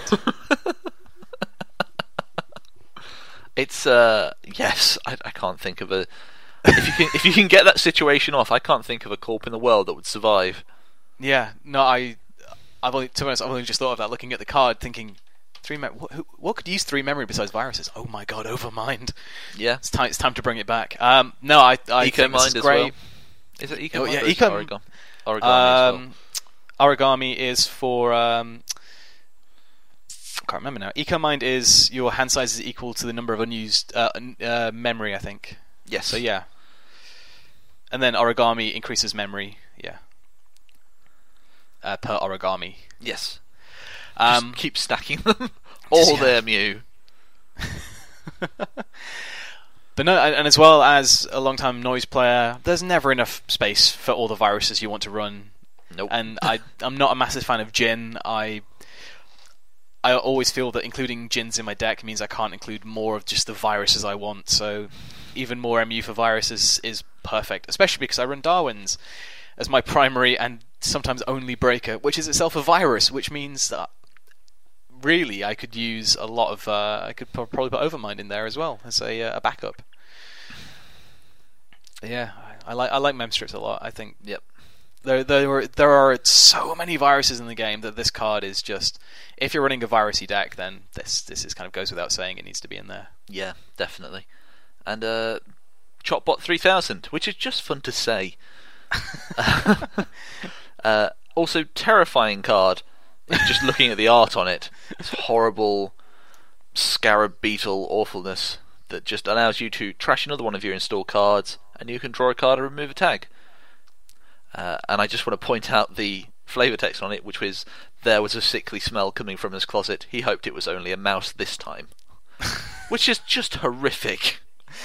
It's uh yes, I, I can't think of a if you can if you can get that situation off. I can't think of a corp in the world that would survive. Yeah, no, I I've only to be honest, I've only just thought of that looking at the card, thinking three mem- what, who, what could use three memory besides viruses? Oh my god, Overmind! Yeah, it's time. It's time to bring it back. Um, no, I I Eco think this is as great. Well. Is it Eco? Oh, yeah, Eco Eco. Origami. Origami, um, well. Origami is for. Um, I can't remember now. EcoMind is your hand size is equal to the number of unused uh, uh, memory, I think. Yes. So yeah. And then Origami increases memory. Yeah. Uh, per Origami. Yes. Um, Just keep stacking them. All yeah. their Mew. But no, and as well as a long-time Noise player, there's never enough space for all the viruses you want to run. Nope. And I, I'm not a massive fan of Jin. I I always feel that including Djinns in my deck means I can't include more of just the viruses I want, so even more M U for viruses is perfect, especially because I run Darwin's as my primary and sometimes only breaker, which is itself a virus, which means that really I could use a lot of... Uh, I could probably put Overmind in there as well as a, uh, a backup. Yeah, I, I like I like Memstrips a lot, I think. Yep. There, there, were, there are so many viruses in the game that this card is just... If you're running a virusy deck, then this this is kind of goes without saying it needs to be in there. Yeah, definitely. And uh, Chopbot three thousand, which is just fun to say. uh, also, terrifying card. Just looking at the art on it, it's horrible scarab beetle awfulness that just allows you to trash another one of your installed cards, and you can draw a card or remove a tag. Uh, and I just want to point out the flavour text on it, which was, "There was a sickly smell coming from his closet. He hoped it was only a mouse this time." Which is just horrific.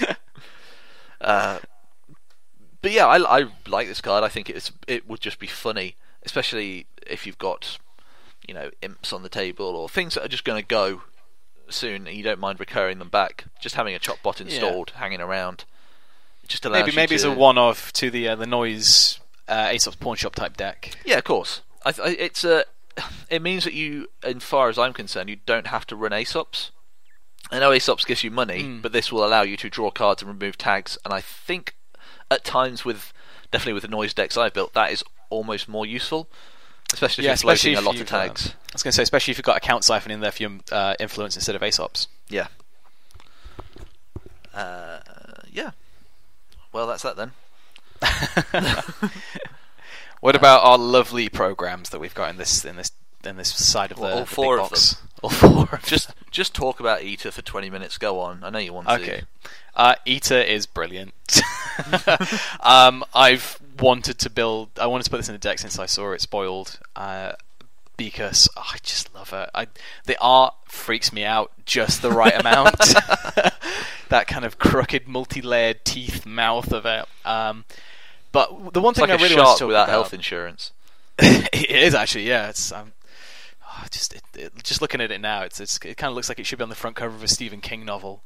uh, but yeah, I, I like this card. I think it's it would just be funny, especially if you've got, you know, imps on the table or things that are just going to go soon and you don't mind recurring them back. Just having a chop bot installed, yeah. hanging around, it just allows maybe you maybe to... it's a one-off to the uh, the noise uh, Aesop's Pawn Shop type deck. Yeah, of course. I th- it's a. It means that you, as far as I'm concerned, you don't have to run Aesop's. I know Aesop's gives you money, mm. but this will allow you to draw cards and remove tags. And I think at times, with definitely with the noise decks I've built, that is almost more useful. Especially if yeah, you're especially floating a lot if of tags. Uh, I was going to say, especially if you've got a Count Siphon in there for your uh, influence instead of Aesop's. Yeah. Uh, yeah. Well, that's that then. What about our lovely programs that we've got in this in this in this side of the, well, all the four big of box? them. All four. Of just them. just talk about Eater for twenty minutes. Go on. I know you want okay. to. Okay. Uh, Eater is brilliant. um, I've wanted to build. I wanted to put this in the deck since I saw it spoiled. Uh, because oh, I just love it. I, the art freaks me out just the right amount. That kind of crooked, multi-layered teeth mouth of it. Um, but the one it's thing like I really a want shark to talk without about, health insurance. It is actually, yeah. It's um, oh, just it, it, just looking at it now, it's, it's it kind of looks like it should be on the front cover of a Stephen King novel.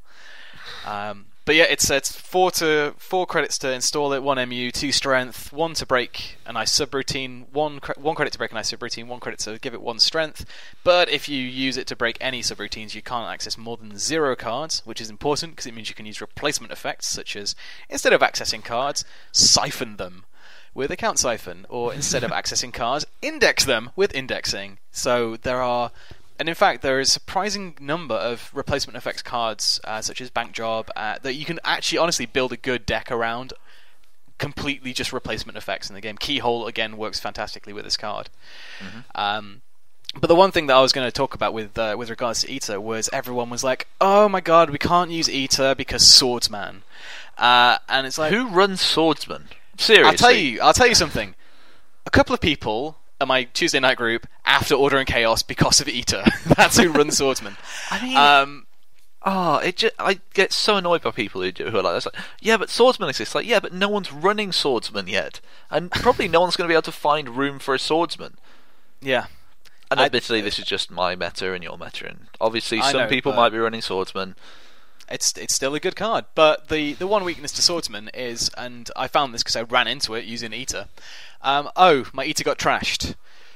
Um, but yeah, it's it's four to four credits to install it, one M U, two strength, one to break a nice subroutine, one cre- one credit to break a nice subroutine, one credit to give it one strength. But if you use it to break any subroutines, you can't access more than zero cards, which is important because it means you can use replacement effects, such as instead of accessing cards, siphon them with a count siphon, or instead of accessing cards, index them with indexing. So there are. And in fact, there is a surprising number of replacement effects cards, uh, such as Bank Job, uh, that you can actually honestly build a good deck around. Completely just replacement effects in the game. Keyhole, again, works fantastically with this card. Mm-hmm. Um, but the one thing that I was going to talk about with uh, with regards to Eater was everyone was like, oh my god, we can't use Eater because Swordsman. Uh, and it's like... Who runs Swordsman? Seriously? I'll tell you, I'll tell you something. A couple of people... my Tuesday night group after ordering Chaos because of Eater. That's who runs Swordsman. I mean, um, oh, it just, I get so annoyed by people who, do, who are like, like, yeah, but Swordsman exists. Like, yeah, but no one's running Swordsman yet, and probably no one's going to be able to find room for a Swordsman. Yeah, and I, admittedly, this is just my meta and your meta, and obviously I some know, people might be running Swordsman. It's it's still a good card, but the, the one weakness to Swordsman is, and I found this because I ran into it using Eater. Um, oh, my Eater got trashed.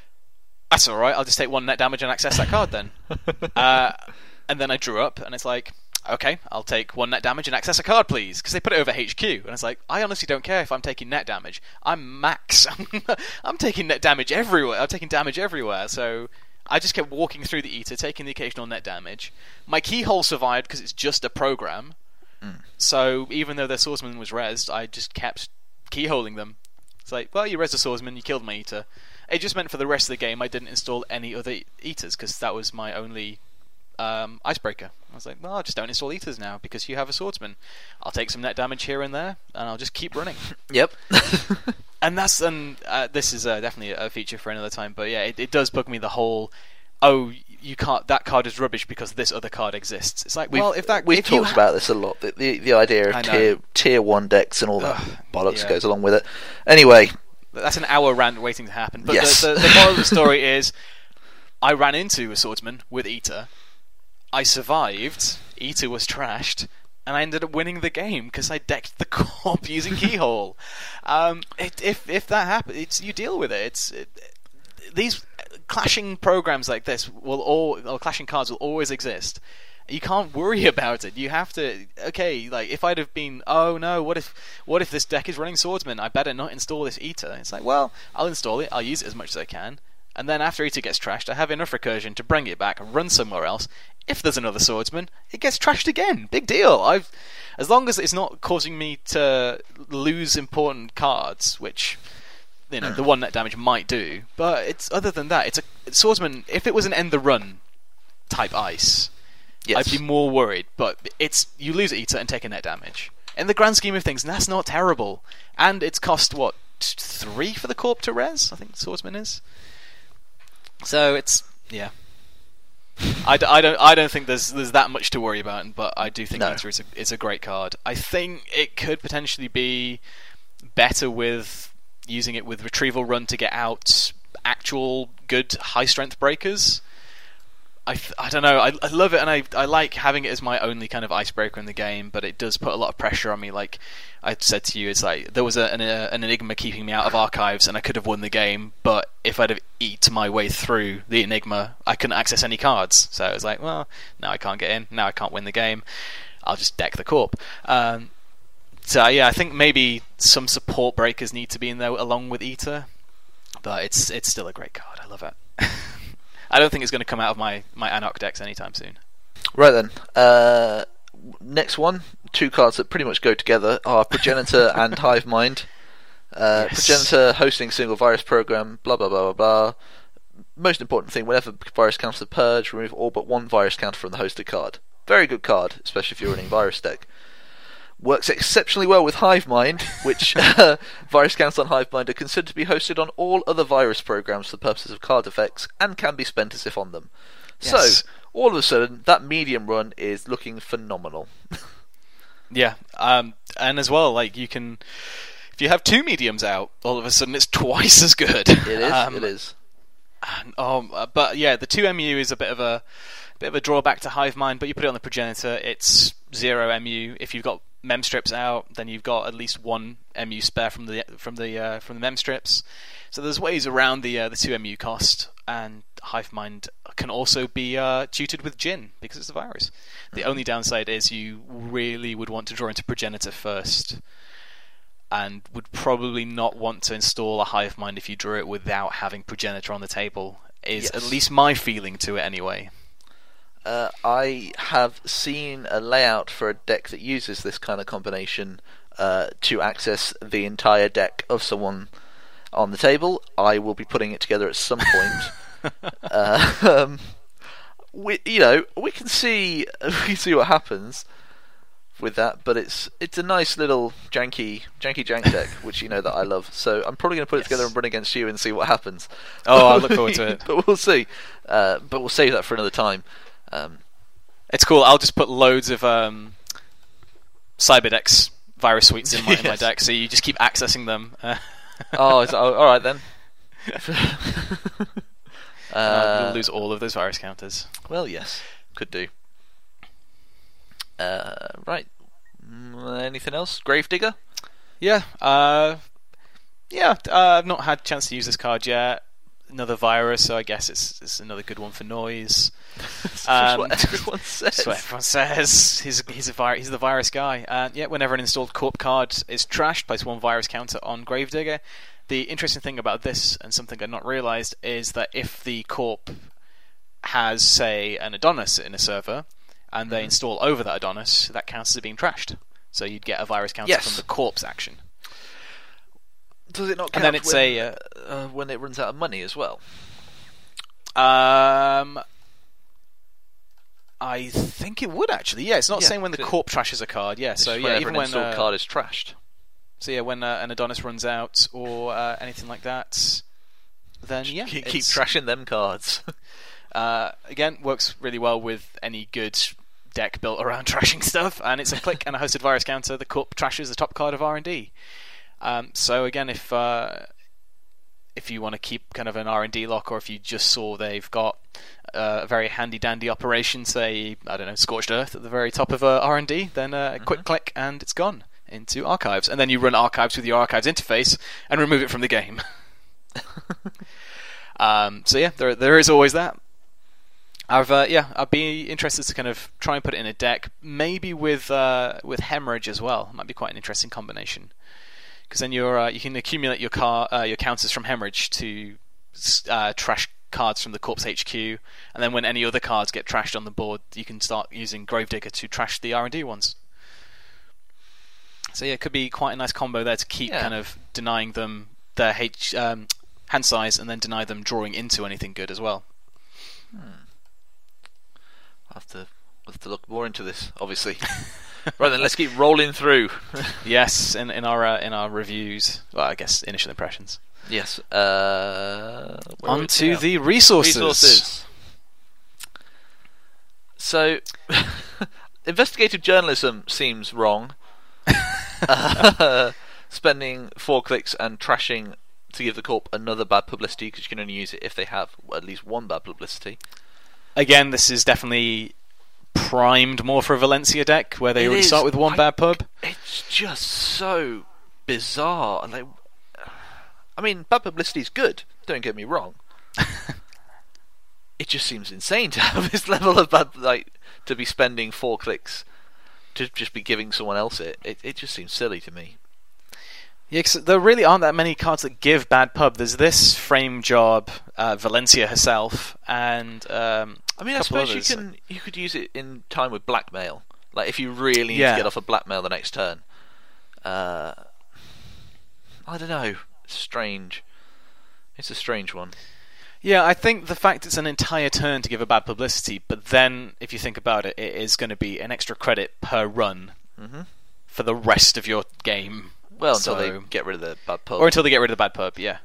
That's alright, I'll just take one net damage and access that card then. uh, and then I drew up, and it's like, okay, I'll take one net damage and access a card, please. Because they put it over H Q, and it's like, I honestly don't care if I'm taking net damage. I'm max. I'm taking net damage everywhere. I'm taking damage everywhere, so I just kept walking through the Eater, taking the occasional net damage. My Keyhole survived because it's just a program. Mm. So even though their Swordsman was rezzed, I just kept keyholing them. It's like, well, you rezzed the Swordsman, you killed my Eater. It just meant for the rest of the game I didn't install any other Eaters because that was my only um, icebreaker. I was like, well, I just don't install Eaters now because you have a Swordsman. I'll take some net damage here and there, and I'll just keep running. Yep. And that's and uh, this is uh, definitely a feature for another time. But yeah, it, it does bug me the whole. Oh, you can't. That card is rubbish because this other card exists. It's like, we've, well, if that we've if talked ha- about this a lot. The the, the idea of tier tier one decks and all that Ugh, bollocks yeah. goes along with it. Anyway. That's an hour rant waiting to happen. But yes. the, the, the moral of the story is, I ran into a swordsman with Eater. I survived. Eater was trashed. And I ended up winning the game because I decked the corp using Keyhole. Um, it, if if that happens, it's you deal with it. It's it, these clashing programs like this will all, or clashing cards will always exist. You can't worry about it. You have to. Okay, like if I'd have been, oh no, what if what if this deck is running Swordsman? I better not install this Eater. It's like, well, I'll install it. I'll use it as much as I can. And then after Eater gets trashed, I have enough recursion to bring it back and run somewhere else. If there's another swordsman, it gets trashed again. Big deal. I've, as long as it's not causing me to lose important cards, which you know the one net damage might do. But it's other than that, it's a it's swordsman. If it was an end the run type ice, yes. I'd be more worried. But it's you lose Eater and take a net damage. In the grand scheme of things, that's not terrible. And it's cost what three for the corp to res? I think swordsman is. So it's yeah. I, d- I don't I don't think there's there's that much to worry about, but I do think no. Eater is a is a great card. I think it could potentially be better with using it with retrieval run to get out actual good high strength breakers. I, th- I don't know. I, I love it, and I I like having it as my only kind of icebreaker in the game. But it does put a lot of pressure on me. Like I said to you, it's like there was a, an, a, an enigma keeping me out of archives, and I could have won the game. But if I'd have eaten my way through the enigma, I couldn't access any cards. So it was like, well, now I can't get in. Now I can't win the game. I'll just deck the corp. Um, so yeah, I think maybe some support breakers need to be in there along with Eater. But it's it's still a great card. I love it. I don't think it's going to come out of my, my Anarch decks anytime soon. Right then. Uh, next one, two cards that pretty much go together are Progenitor and Hivemind. Uh, yes. Progenitor hosting single virus program, blah blah blah blah blah. Most important thing, whenever virus counter the purge, remove all but one virus counter from the hosted card. Very good card, especially if you're running virus deck. Works exceptionally well with Hivemind, which uh, virus counts on Hivemind are considered to be hosted on all other virus programs for the purposes of card effects and can be spent as if on them. Yes. So, all of a sudden, that medium run is looking phenomenal. Yeah, um, and as well, like you can, if you have two mediums out, all of a sudden it's twice as good. It is. Um, it is. And, um, but yeah, the two M U is a bit of a bit of a drawback to Hivemind, but you put it on the Progenitor, it's zero M U. If you've got mem strips out, then you've got at least one M U spare from the from the uh, from the mem strips. So there's ways around the uh, the two M U cost, and Hivemind can also be uh, tutored with Jin because it's a virus. The only downside is you really would want to draw into Progenitor first, and would probably not want to install a Hivemind if you drew it without having Progenitor on the table. Is yes. At least my feeling to it anyway. Uh, I have seen a layout for a deck that uses this kind of combination uh, to access the entire deck of someone on the table. I will be putting it together at some point. uh, um, we, you know, we can see we can see what happens with that, but it's it's a nice little janky janky jank deck, which you know that I love. So I'm probably going to put yes. it together and run against you and see what happens. Oh, I look forward to it. But we'll see. Uh, but we'll save that for another time. Um, it's cool. I'll just put loads of um, Cyberdex virus suites in my, yes. in my deck, so you just keep accessing them. Uh, oh, is that, oh, all right then. uh, you'll lose all of those virus counters. Well, yes, could do. Uh, right. Anything else? Gravedigger? Yeah. Uh, yeah. Uh, I've not had a chance to use this card yet. Another virus, so I guess it's it's another good one for noise. That's um, what everyone says. That's what everyone says. He's he's a vi- he's the virus guy. Uh, yeah, whenever an installed corp card is trashed, place one virus counter on Gravedigger. The interesting thing about this, and something I'd not realised, is that if the corp has, say, an Adonis in a server, and they mm-hmm. install over that Adonis, that counts as being trashed. So you'd get a virus counter yes. from the corpse action. Does it not count and then it's when, a, uh, uh, when it runs out of money as well? Um, I think it would actually. Yeah, it's not yeah, saying when the corp trashes a card. Yeah, so yeah, even an when installed uh, card is trashed. So yeah, when uh, an Adonis runs out or uh, anything like that, then yeah, keep, keep trashing them cards. uh, again, works really well with any good deck built around trashing stuff, and it's a click and a hosted virus counter. The corp trashes the top card of R and D. Um, so again, if uh, if you want to keep kind of an R and D lock, or if you just saw they've got uh, a very handy dandy operation, say, I don't know, Scorched Earth at the very top of uh, R and D, then uh, a quick mm-hmm. click and it's gone into Archives, and then you run Archives with your Archives interface and remove it from the game. um, so yeah, there there is always that. I've uh, yeah, I'd be interested to kind of try and put it in a deck, maybe with uh, with Hemorrhage as well. Might be quite an interesting combination, because then you're uh, you can accumulate your car uh, your counters from Hemorrhage to uh, trash cards from the Corpse H Q, and then when any other cards get trashed on the board, you can start using Gravedigger to trash the R and D ones. So yeah, it could be quite a nice combo there to keep yeah. kind of denying them their H um, hand size, and then deny them drawing into anything good as well. Hmm. I'll have to, I'll have to look more into this, obviously. Right then, let's keep rolling through. Yes, in in our uh, in our reviews. Well, I guess initial impressions. Yes. Uh, On to the resources. Resources. So, investigative journalism seems wrong. uh, spending four clicks and trashing to give the corp another bad publicity, because you can only use it if they have at least one bad publicity. Again, this is definitely primed more for a Valencia deck, where they it already is. start with one I, bad pub. It's just so bizarre. Like, I mean, bad publicity is good, don't get me wrong. It just seems insane to have this level of bad, like, to be spending four clicks to just be giving someone else it. It, it just seems silly to me. Yeah, because there really aren't that many cards that give bad pub. There's this Frame Job, uh, Valencia herself, and um, I mean, I suppose you can you could use it in time with blackmail. Like if you really need yeah. to get off a blackmail the next turn. Uh, I don't know. It's strange. It's a strange one. Yeah, I think the fact it's an entire turn to give a bad publicity, but then if you think about it, it is going to be an extra credit per run mm-hmm. for the rest of your game. Well, so, until they get rid of the bad pub. Or until they get rid of the bad pub, yeah.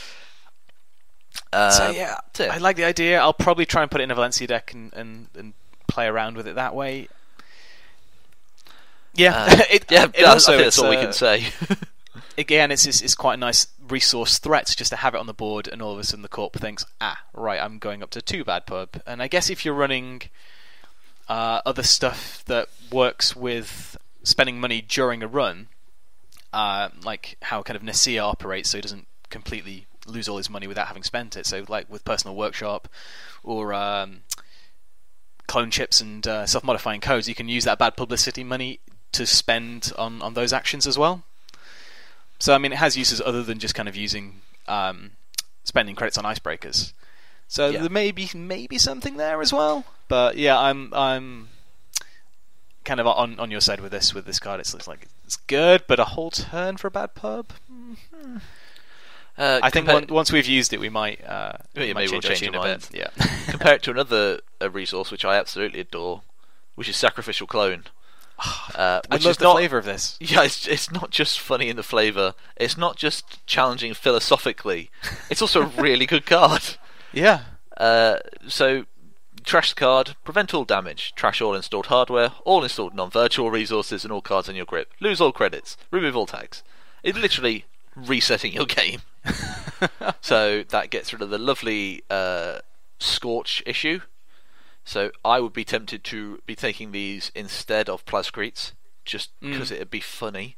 Uh, so yeah, I like the idea. I'll probably try and put it in a Valencia deck and, and, and play around with it that way. Yeah, uh, it, yeah. it also, I think that's all uh, we can say. Again, it's, it's it's quite a nice resource threat just to have it on the board, and all of a sudden the corp thinks, ah, right, I'm going up to two bad pub. And I guess if you're running uh, other stuff that works with spending money during a run, uh, like how kind of Nasia operates, so he doesn't completely lose all his money without having spent it. So like with Personal Workshop or um, clone chips and uh, self-modifying codes, you can use that bad publicity money to spend on, on those actions as well. So I mean, it has uses other than just kind of using um, spending credits on icebreakers. So yeah. there may be maybe something there as well. But yeah, I'm I'm kind of on on your side with this with this card. It looks like it's good, but a whole turn for a bad pub. Mm-hmm. Uh, I think compare- one, once we've used it, we might, uh, yeah, we might maybe change, we'll change our tune our a mind. bit. Yeah. Compare it to another uh, resource which I absolutely adore, which is Sacrificial Clone. Uh, I which love is the not, flavour of this. Yeah, it's it's not just funny in the flavour. It's not just challenging philosophically. It's also a really good card. Yeah. Uh, so, trash the card, prevent all damage, trash all installed hardware, all installed non-virtual resources, and all cards in your grip. Lose all credits, remove all tags. It's literally resetting your game. So that gets rid of the lovely uh, Scorch issue. So I would be tempted to be taking these instead of Plascretes, just because mm. it'd be funny.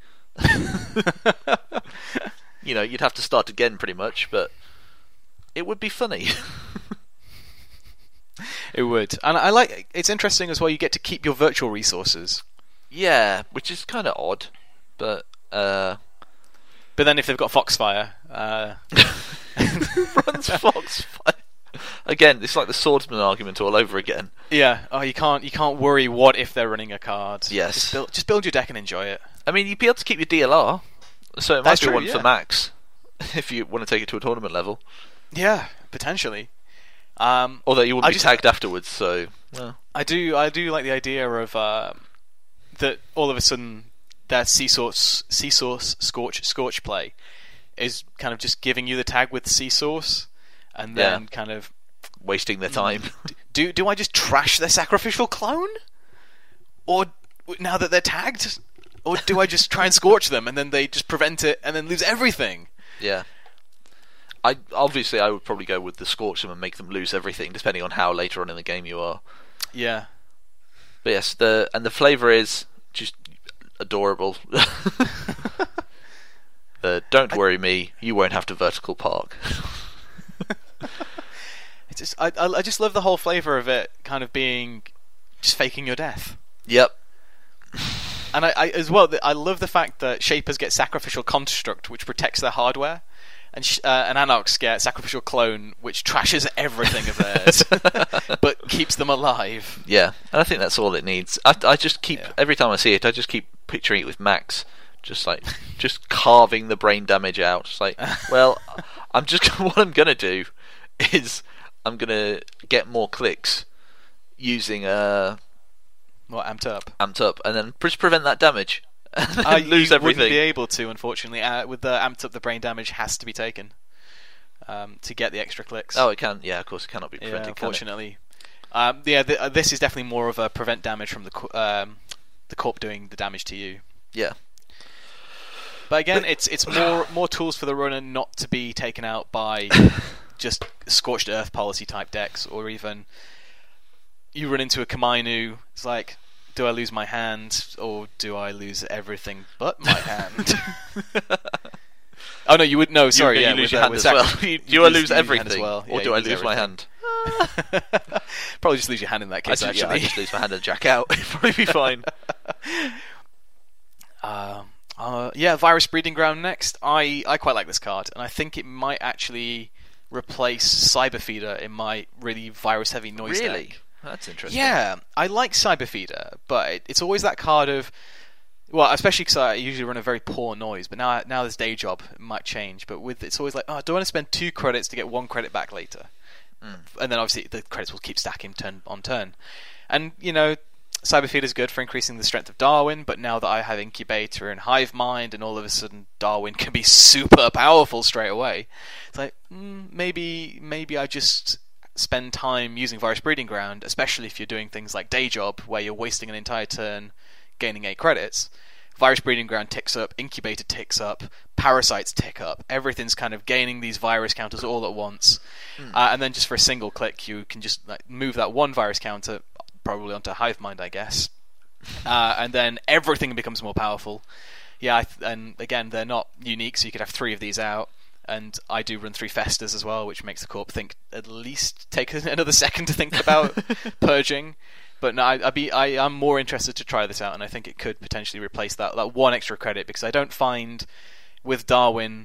You know, you'd have to start again pretty much, but it would be funny. It would. And I like, it's interesting as well, you get to keep your virtual resources. Yeah, which is kind of odd, but... Uh... But then if they've got Foxfire... Uh... Runs Foxfire. Again, it's like the swordsman argument all over again. Yeah. Oh, you can't you can't worry what if they're running a card. Yes. Just build, just build your deck and enjoy it. I mean, you'd be able to keep your D L R, so it might That's be true, one yeah. for Max, if you want to take it to a tournament level. Yeah, potentially. Um, Although you wouldn't I be just, tagged afterwards, so... Well. I do I do like the idea of uh, that all of a sudden that C-Source, C-Source Scorch, Scorch play is kind of just giving you the tag with C-Source, and then yeah. kind of... wasting their time. do do I just trash their Sacrificial Clone? Or, now that they're tagged? Or do I just try and Scorch them, and then they just prevent it, and then lose everything? Yeah. I obviously I would probably go with the scorch them and make them lose everything, depending on how later on in the game you are. Yeah. But yes, the and the flavour is just adorable. The don't worry me, you won't have to vertical park. It's just I I just love the whole flavour of it, kind of being just faking your death. Yep. And I, I as well, I love the fact that Shapers get Sacrificial Construct, which protects their hardware, and sh- uh, and Anox get Sacrificial Clone, which trashes everything of theirs, but keeps them alive. Yeah, and I think that's all it needs. I, I just keep Yeah. every time I see it, I just keep picturing it with Max, just like just carving the brain damage out. It's like, well, I'm just what I'm gonna do is I'm gonna get more clicks using uh What, amped up? amped up, and then just prevent that damage. And then Uh, lose you everything. wouldn't be able to, unfortunately. Uh, with the amped up, the brain damage has to be taken um, to get the extra clicks. Oh, it can. Yeah, of course, it cannot be yeah, prevented. can it? unfortunately. Um, yeah, th- uh, this is definitely more of a prevent damage from the co- um, the corp doing the damage to you. Yeah. But again, it's it's more more tools for the runner not to be taken out by just scorched earth policy type decks, or even you run into a Kamainu. It's like, do I lose my hand or do I lose everything but my hand? Oh no, you would no. Sorry, you, yeah, you lose with, your uh, hand with as well. sac- You- you do I lose- lose you lose your hand everything, as well. or Yeah, do you I lose lose my everything. hand? Probably just lose your hand in that I case. just, yeah, I actually, just lose my hand and jack out. It'd probably be fine. Um, uh, yeah, Virus Breeding Ground next. I, I quite like this card, and I think it might actually replace Cyber Feeder in my really virus-heavy noise Really? deck. That's interesting. Yeah, I like Cyber Feeder, but it, it's always that card of, well, especially because I usually run a very poor noise, but now now this day job it might change. But with it's always like, oh, I don't want to spend two credits to get one credit back later, Mm. and then obviously the credits will keep stacking turn on turn, and you know. Cyber Feeder is good for increasing the strength of Darwin, but now that I have Incubator and Hive Mind, and all of a sudden Darwin can be super powerful straight away, it's like mm, maybe maybe I just spend time using Virus Breeding Ground, especially if you're doing things like Day Job, where you're wasting an entire turn gaining eight credits. Virus Breeding Ground ticks up, Incubator ticks up, Parasites tick up. Everything's kind of gaining these virus counters all at once, mm. uh, and then just for a single click, you can just like, move that one virus counter probably onto Hive Mind, I guess, uh, and then everything becomes more powerful. Yeah, I th- and again, they're not unique, so you could have three of these out. And I do run three Festas as well, which makes the corp think at least take another second to think about purging. But no, I, I'd be I am more interested to try this out, and I think it could potentially replace that that one extra credit, because I don't find with Darwin.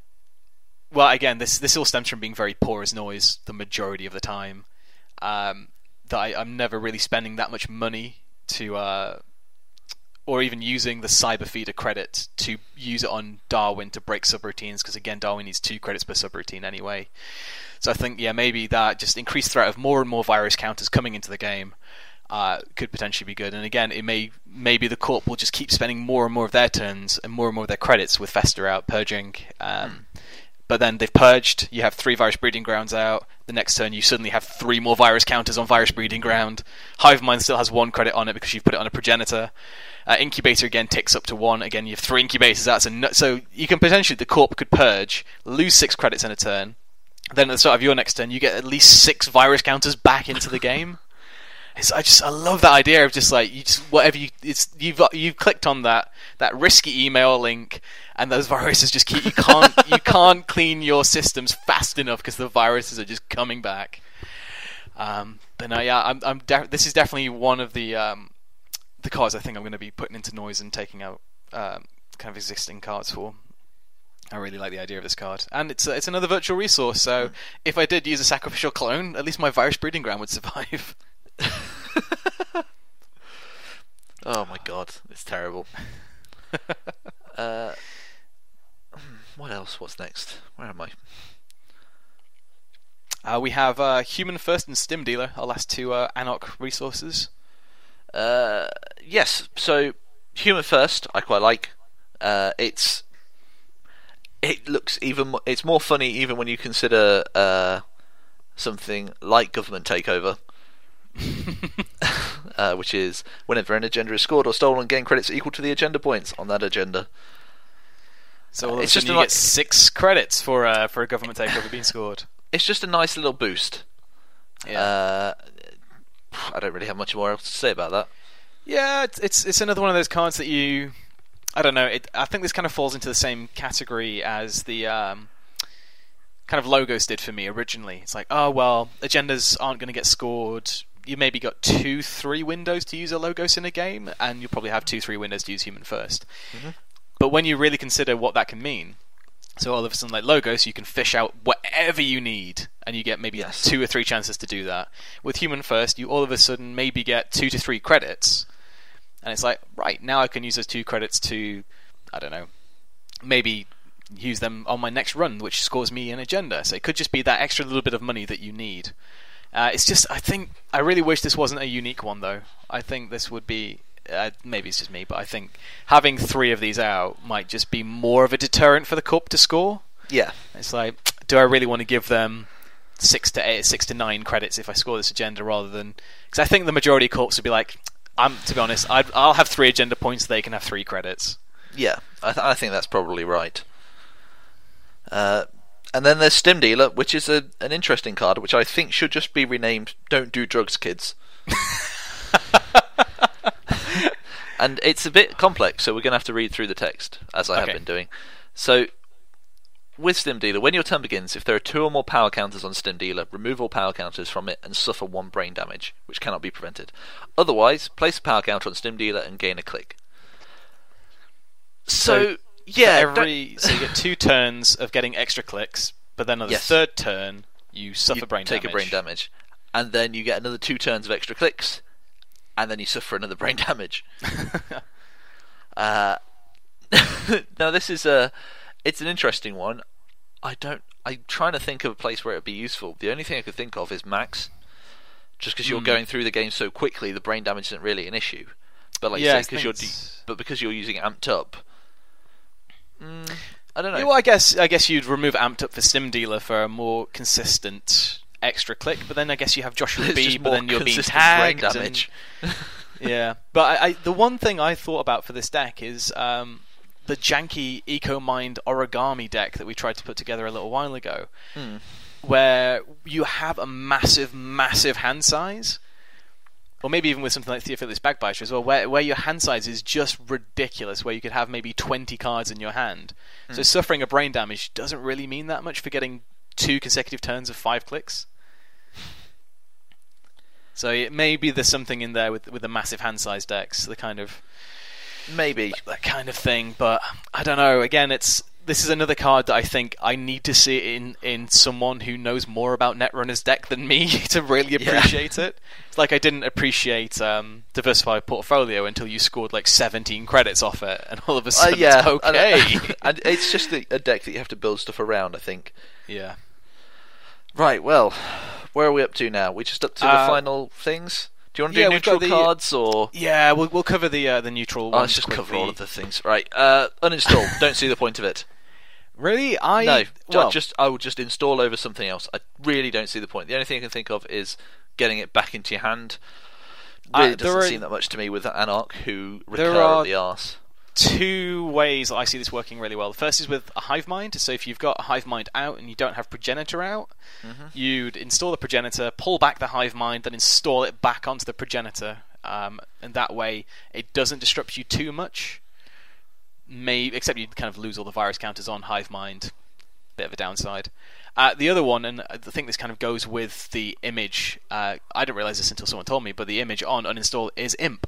Well, again, this this all stems from being very poor as noise the majority of the time. Um, that I, I'm never really spending that much money to, uh, or even using the Cyber Feeder credit to use it on Darwin to break subroutines, because again, Darwin needs two credits per subroutine anyway. So I think, yeah, maybe that just increased threat of more and more virus counters coming into the game uh, could potentially be good. And again, it may maybe the Corp will just keep spending more and more of their turns and more and more of their credits with Fester out, purging. Um, mm. But then they've purged, you have three Virus Breeding Grounds out, the next turn you suddenly have three more virus counters on Virus Breeding Ground. Hive Mind still has one credit on it because you've put it on a Progenitor. Uh, Incubator again ticks up to one, again you have three Incubators out, so, no, so you can potentially, the Corp could purge, lose six credits in a turn, then at the start of your next turn you get at least six virus counters back into the game. It's, I just I love that idea of just like you just whatever you it's you've you've clicked on that that risky email link, and those viruses just keep you can't you can't clean your systems fast enough because the viruses are just coming back. Um, but no, yeah, I'm I'm de- this is definitely one of the um, the cards I think I'm going to be putting into noise and taking out um, kind of existing cards for. I really like the idea of this card, and it's uh, it's another virtual resource. So mm. if I did use a sacrificial clone, at least my Virus Breeding Ground would survive. Oh my god, it's terrible. uh, what else? What's next? Where am I? Uh, we have uh, Human First and Stim Dealer, our last two uh, Anarch resources. Uh, yes, so Human First, I quite like. Uh, it's it looks even mo- it's more funny even when you consider uh, something like Government Takeover. uh, which is whenever an agenda is scored or stolen, gain credits equal to the agenda points on that agenda. So all of It's a just sudden a you ni- get six credits for uh, for a government takeover being scored. It's just a nice little boost. Yeah, Uh, I don't really have much more else to say about that. yeah. It's, it's it's another one of those cards that you. I don't know. It, I think this kind of falls into the same category as the um, kind of logos did for me originally. It's like, oh well, agendas aren't going to get scored. You maybe got two, three windows to use a logos in a game, and you'll probably have two, three windows to use human first. Mm-hmm. But when you really consider what that can mean, so all of a sudden, like logos, you can fish out whatever you need, and you get maybe Yes. two or three chances to do that. With human first, you all of a sudden maybe get two to three credits, and it's like, right, now I can use those two credits to, I don't know, maybe use them on my next run, which scores me an agenda. So it could just be that extra little bit of money that you need. Uh, it's just, I think, I really wish this wasn't a unique one, though. I think this would be, uh, maybe it's just me, but I think having three of these out might just be more of a deterrent for the Cup to score. Yeah. It's like, do I really want to give them six to eight, six to nine credits if I score this agenda rather than... Because I think the majority of Cups would be like, I'm to be honest, I'd, I'll have three agenda points, they can have three credits. Yeah, I, th- I think that's probably right. Uh, and then there's Stim Dealer, which is a, an interesting card, which I think should just be renamed Don't Do Drugs, Kids. And it's a bit complex, so we're going to have to read through the text, as I Okay. have been doing. So, with Stim Dealer, when your turn begins, if there are two or more power counters on Stim Dealer, remove all power counters from it and suffer one brain damage, which cannot be prevented. Otherwise, place a power counter on Stim Dealer and gain a click. So, So, yeah, For every so you get two turns of getting extra clicks, but then on the Yes. third turn you suffer you brain take damage. a brain damage, and then you get another two turns of extra clicks, and then you suffer another brain damage. uh, now this is a, it's an interesting one. I don't. I'm trying to think of a place where it would be useful. The only thing I could think of is Max, just because you're Mm. going through the game so quickly, the brain damage isn't really an issue. But like Yeah, I you say, because think you're, de- it's- but because you're using amped up. Mm, I don't know. Yeah, well, I guess I guess you'd remove amped up for Stim Dealer for a more consistent extra click, but then I guess you have Joshua It's B, just but more then you're being consistent brain tagged. damage. And, yeah, but I, I, the one thing I thought about for this deck is um, the janky Eco Mind Origami deck that we tried to put together a little while ago, Hmm. where you have a massive, massive hand size. Or maybe even with something like Theophilus Backbiter as well, where where your hand size is just ridiculous, where you could have maybe twenty cards in your hand. Mm. So suffering a brain damage doesn't really mean that much for getting two consecutive turns of five clicks. So it, maybe there's something in there with with the massive hand size decks, the kind of Maybe. that kind of thing. But I don't know. Again, it's this is another card that I think I need to see in, in someone who knows more about Netrunner's deck than me to really appreciate it. It's like I didn't appreciate um, Diversified Portfolio until you scored like seventeen credits off it, and all of a Uh, sudden yeah, it's okay. and, and it's just a, a deck that you have to build stuff around, I think. Yeah. Right, well, where are we up to now? We just up to the Uh, final things? Do you want to do yeah, we've neutral got the- cards, or... Yeah, we'll we'll cover the uh, the neutral Oh, ones let's just quickly. cover all of the things. Right, uh, uninstall. Don't see the point of it. Really, I No, ju- well, just I will just install over something else. I really don't see the point. The only thing I can think of is getting it back into your hand. Really Uh, there doesn't are- seem that much to me with Anarch, who There recur are- at the arse. two ways that I see this working really well. The first is with a Hive Mind. So if you've got a Hive Mind out and you don't have Progenitor out, Mm-hmm. you'd install the Progenitor, pull back the Hive Mind, then install it back onto the Progenitor, um, and that way it doesn't disrupt you too much. May except you kind of lose all the virus counters on Hive Mind. Bit of a downside. Uh, the other one, and I think this kind of goes with the image. Uh, I didn't realize this until someone told me, but the image on uninstall is Imp.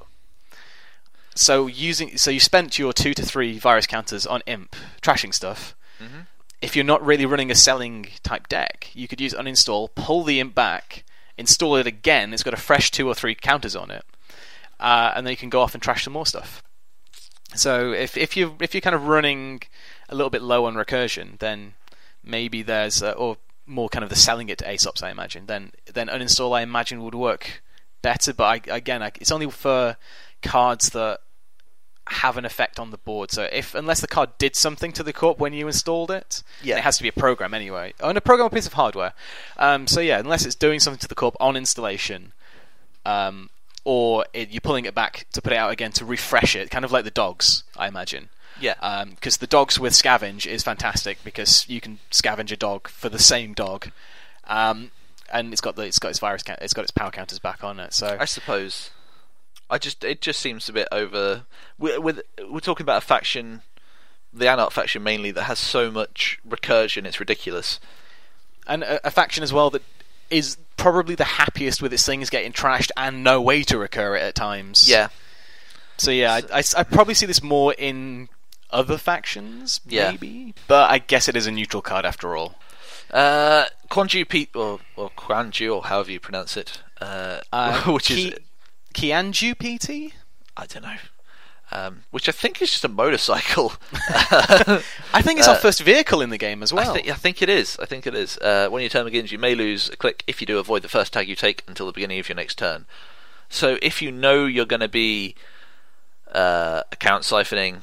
So using, so you spent your two to three virus counters on Imp, trashing stuff. Mm-hmm. If you're not really running a selling type deck, you could use uninstall, pull the Imp back, install it again. It's got a fresh two or three counters on it, uh, and then you can go off and trash some more stuff. So if if you if you're kind of running a little bit low on recursion, then maybe there's uh, or more kind of the selling it to Aesops, I imagine. Then then uninstall, I imagine, would work better. But I, again, I, it's only for cards that have an effect on the board. So if unless the card did something to the corp when you installed it, Yeah. it has to be a program anyway, oh, and a program or piece of hardware. Um, so yeah, unless it's doing something to the corp on installation, um, or it, you're pulling it back to put it out again to refresh it, kind of like the dogs, I imagine. Yeah. Because um, the dogs with scavenge is fantastic because you can scavenge a dog for the same dog, um, and it's got the it's got its virus count, it's got its power counters back on it. So I suppose I just it just seems a bit over. We're, with we're talking about a faction, the Anarch faction mainly, that has so much recursion, it's ridiculous. And a, a faction as well that is probably the happiest with its things getting trashed and no way to recur it at times. Yeah. So yeah, I, I, I probably see this more in other factions, Yeah. maybe. But I guess it is a neutral card after all. Uh, Quanju P or or Quanju or however you pronounce it, uh, Uh, which Ki- is Kianju P T? I don't know, um, which I think is just a motorcycle. I think it's Uh, our first vehicle in the game as well. I, th- I think it is. I think it is. Uh, when your turn begins, you may lose a click. If you do, avoid the first tag you take until the beginning of your next turn. So if you know you're going to be uh, account siphoning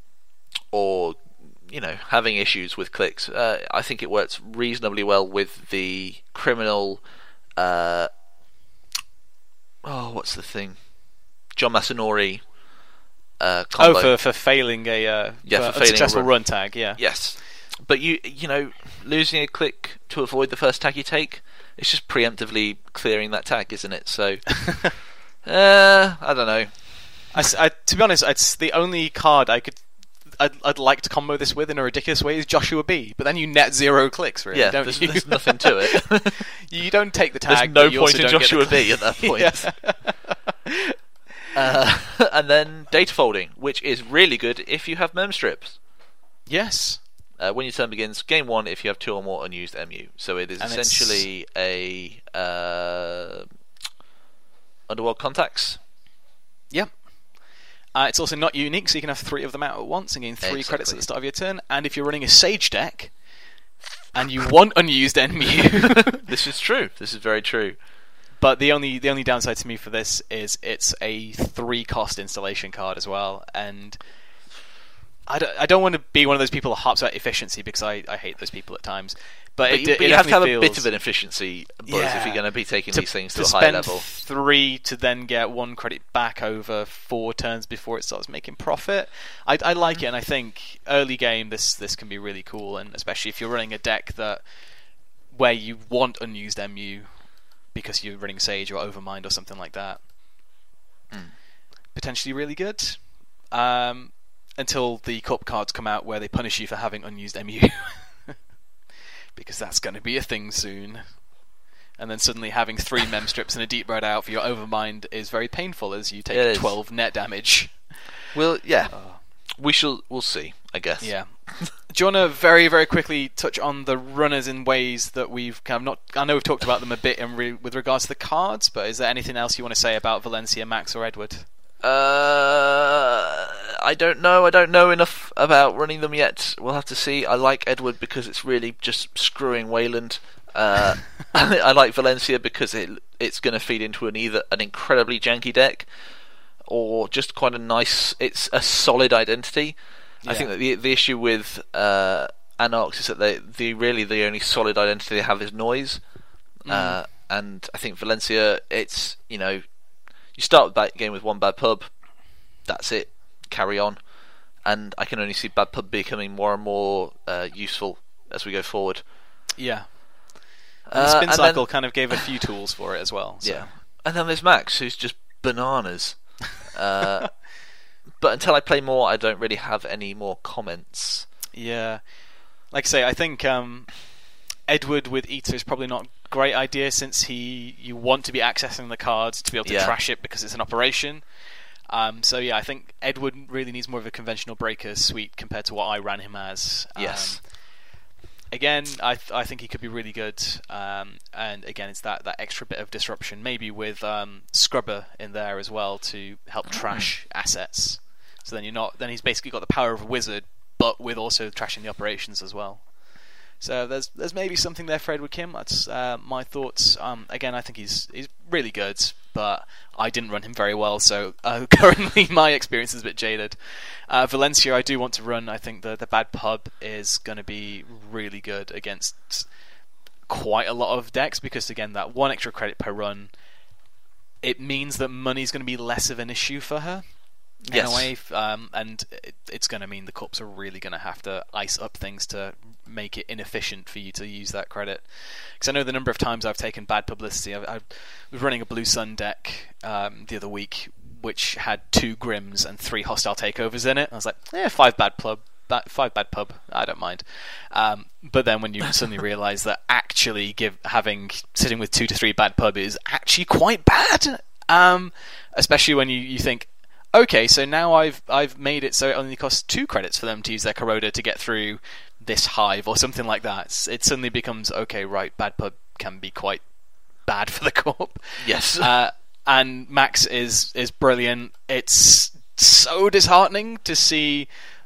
or you know having issues with clicks, uh, I think it works reasonably well with the criminal. Uh, oh, what's the thing? John Masanori. Uh, combo. Oh, for for failing a uh, Yeah, for for failing a unsuccessful run. run tag, yeah. Yes, but you you know losing a click to avoid the first tag you take, it's just preemptively clearing that tag, isn't it? So, uh, I don't know. I, s- I- to be honest, it's the only card I could I'd, I'd like to combo this with in a ridiculous way is Joshua B. But then you net zero clicks, really, Yeah, don't there's, you? there's nothing to it. You don't take the There's tag. no but you point also in don't get Joshua the B at that point. Yeah. Uh, and then data folding, which is really good if you have mem strips. Yes. Uh, when your turn begins, game one, if you have two or more unused M U. So it is And it's- essentially a uh, Underworld Contacts. Yep. Uh, it's also not unique, so you can have three of them out at once and gain three Exactly. credits at the start of your turn. And if you're running a Sage deck and you want unused M U, This is true. This is very true. but the only the only downside to me for this is it's a three cost installation card as well, and I don't, I don't want to be one of those people that harps about efficiency because I, I hate those people at times. But, But, it, you, it but you have to have definitely a bit feels- of an efficiency buzz Yeah. if you're going to be taking these things to, to a high spend level. three to then get one credit back over four turns before it starts making profit. I, I like it, and I think early game this this can be really cool, and especially if you're running a deck that where you want unused M U because you're running Sage or Overmind or something like that. Mm. Potentially really good. Um, until the cup cards come out where they punish you for having unused M U. Because that's going to be a thing soon. And then suddenly having three mem strips and a deep red out for your Overmind is very painful as you It take is. twelve net damage. Well, yeah, Oh. we shall. We'll see. I guess. Yeah. Do you want to very, very quickly touch on the runners in ways that we've kind of not... I know we've talked about them a bit in re- with regards to the cards, but is there anything else you want to say about Valencia, Max, or Edward? Uh, I don't know. I don't know enough about running them yet. We'll have to see. I like Edward because it's really just screwing Wayland. Uh, I like Valencia because it it's going to feed into an either an incredibly janky deck or just quite a nice. It's a solid identity. I Yeah. think that the the issue with uh, Anarchs is that they the really the only solid identity they have is noise. Mm. Uh, and I think Valencia, it's you know. You start that game with one bad pub, that's it, carry on. And I can only see bad pub becoming more and more uh, useful as we go forward. Yeah. And Uh, the spin and cycle then- kind of gave a few tools for it as well. So. Yeah. And then there's Max, who's just bananas. Uh, but until I play more, I don't really have any more comments. Yeah. Like I say, I think um, Edward with Eater is probably not a great idea since he you want to be accessing the cards to be able to Yeah. trash it because it's an operation. Um, so yeah, I think Edward really needs more of a conventional breaker suite compared to what I ran him as. Um, Yes. Again, I th- I think he could be really good, um, and again, it's that, that extra bit of disruption, maybe with um, Scrubber in there as well to help trash assets. So then you're not then he's basically got the power of a wizard, but with also trashing the operations as well. So there's there's maybe something there for Edward Kim. That's uh, my thoughts. Um, again, I think he's he's really good, but I didn't run him very well, so uh, currently my experience is a bit jaded. Uh, Valencia, I do want to run. I think the the bad pub is going to be really good against quite a lot of decks because again, that one extra credit per run, it means that money's going to be less of an issue for her. in yes. a way, um, and it, it's going to mean the corps are really going to have to ice up things to make it inefficient for you to use that credit. Because I know the number of times I've taken bad publicity. I, I was running a Blue Sun deck um, the other week, which had two Grims and three hostile takeovers in it. I was like, yeah, five bad pub, bad, five bad pub. I don't mind. Um, but then when you suddenly realise that actually give having sitting with two to three bad pub is actually quite bad, um, especially when you, you think, okay, so now I've I've made it so it only costs two credits for them to use their Corroder to get through this hive or something like that. It suddenly becomes, okay, right, bad pub can be quite bad for the corp. Yes. Uh, and Max is is brilliant. It's so disheartening to see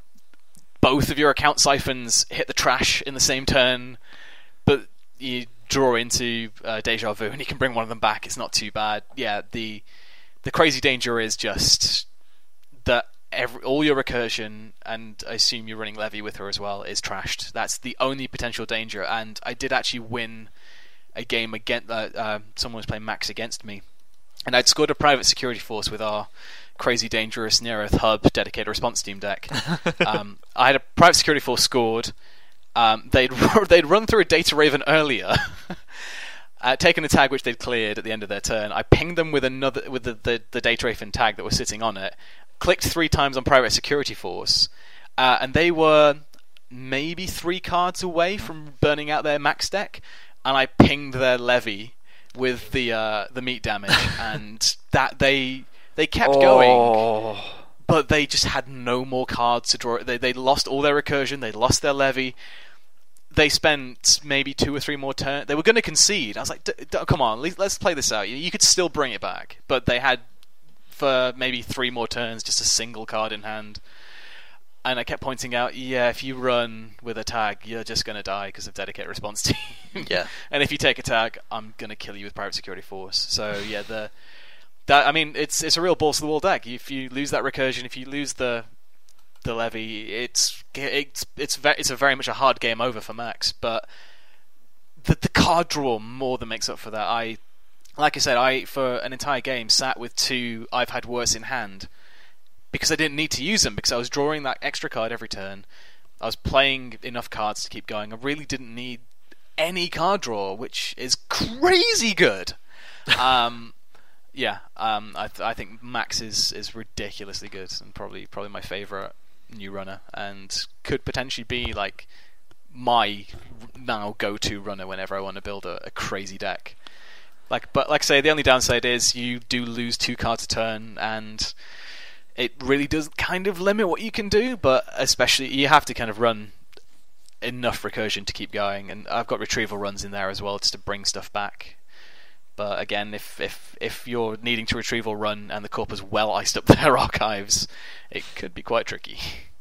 both of your account siphons hit the trash in the same turn, but you draw into uh, Deja Vu and you can bring one of them back. It's not too bad. Yeah, the the crazy danger is just that every, all your recursion, and I assume you're running Levy with her as well, is trashed. That's the only potential danger. And I did actually win a game against uh, uh, someone was playing Max against me, and I'd scored a private security force with our crazy dangerous Neareth Hub dedicated response team deck. um, I had a private security force scored. Um, they'd they'd run through a data raven earlier. Uh, taken a tag which they'd cleared at the end of their turn. I pinged them with another with the, the, the data raven tag that was sitting on it. Clicked three times on private security force, uh, and they were maybe three cards away from burning out their max deck. And I pinged their Levy with the uh, the meat damage, and that they they kept oh. going, but they just had no more cards to draw. They they lost all their recursion. They lost their Levy. They spent maybe two or three more turns. They were going to concede. I was like, d- d- come on, let's play this out. You could still bring it back. But they had, for maybe three more turns, just a single card in hand. And I kept pointing out, yeah, if you run with a tag, you're just going to die because of dedicated response team. Yeah. And if you take a tag, I'm going to kill you with private security force. So, yeah, the that I mean, it's it's a real balls to the wall deck. If you lose that recursion, if you lose the... the Levy, it's it's it's ve- it's a very much a hard game over for Max, but the the card draw more than makes up for that. I, like I said, I for an entire game sat with two I've had worse in hand because I didn't need to use them because I was drawing that extra card every turn. I was playing enough cards to keep going. I really didn't need any card draw, which is crazy good. um, yeah, um, I th- I think Max is is ridiculously good and probably probably my favorite new runner, and could potentially be like my now go-to runner whenever I want to build a, a crazy deck. Like, but like I say, the only downside is you do lose two cards a turn, and it really does kind of limit what you can do. But especially, you have to kind of run enough recursion to keep going, and I've got retrieval runs in there as well just to bring stuff back. But again, if if if you're needing to retrieval run and the corp has well iced up their archives, it could be quite tricky.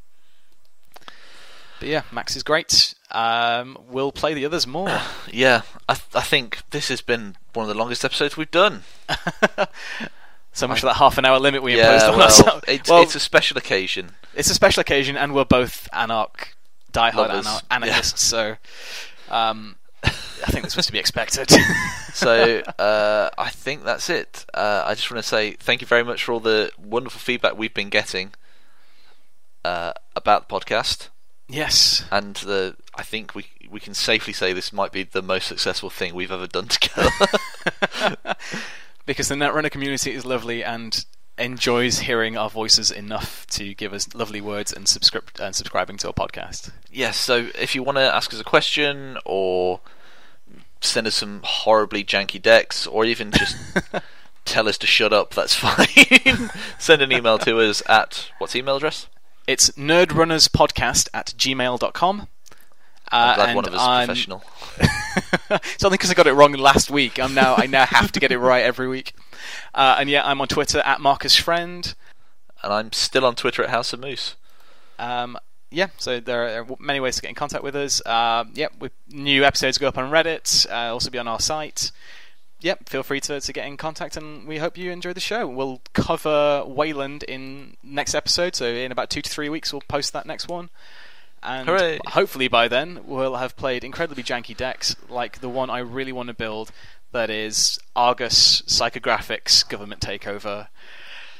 But yeah, Max is great. Um, we'll play the others more. Yeah, I th- I think this has been one of the longest episodes we've done. So much I, for that half an hour limit we yeah, imposed on well, ourselves. It's, well, it's a special occasion. It's a special occasion, and we're both Anarch, diehard anar- anarchists, yeah. so um, I think this was to be expected. So uh, I think that's it. Uh, I just want to say thank you very much for all the wonderful feedback we've been getting uh, about the podcast. Yes, and the I think we we can safely say this might be the most successful thing we've ever done together. Because the Netrunner community is lovely and enjoys hearing our voices enough to give us lovely words and subscribe and subscribing to our podcast. Yes, so if you want to ask us a question or send us some horribly janky decks, or even just tell us to shut up, that's fine. Send an email to us at what's email address? It's nerdrunnerspodcast at gmail dot com. I'm glad uh, one of us is I'm... professional. It's only because I got it wrong last week. I'm now I now have to get it right every week. Uh, and yeah, I'm on Twitter at Marcus Friend. And I'm still on Twitter at House of Moose. Um, yeah, so there are many ways to get in contact with us. Uh, yep, we, new episodes go up on Reddit, uh, also be on our site. Yep, feel free to, to get in contact, and we hope you enjoy the show. We'll cover Wayland in next episode, so in about two to three weeks we'll post that next one. And Hooray. Hopefully by then we'll have played incredibly janky decks like the one I really want to build, that is Argus Psychographics Government Takeover.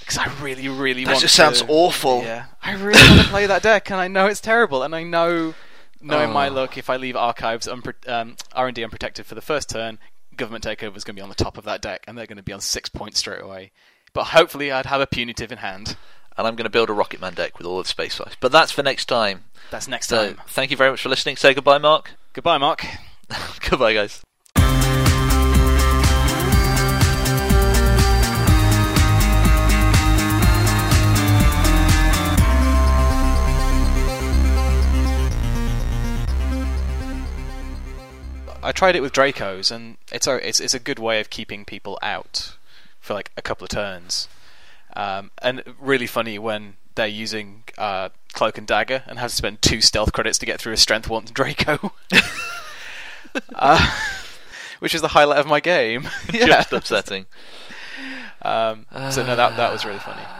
because I really, really That want. just to, sounds awful. Yeah, I really want to play that deck, and I know it's terrible, and I know, knowing Oh. my luck, if I leave Archives unpro- um, R and D unprotected for the first turn, Government Takeover is going to be on the top of that deck, and they're going to be on six points straight away. But hopefully, I'd have a punitive in hand. And I'm going to build a Rocket Man deck with all of Space Ice. But that's for next time. That's next So time. thank you very much for listening. Say goodbye, Mark. Goodbye, Mark. Goodbye, guys. I tried it with Dracos, and it's a, it's it's a good way of keeping people out for like a couple of turns. Um, and really funny when they're using uh, Cloak and Dagger and have to spend two stealth credits to get through a Strength one Draco, uh, which is the highlight of my game. Just upsetting. Um, so no, that that was really funny.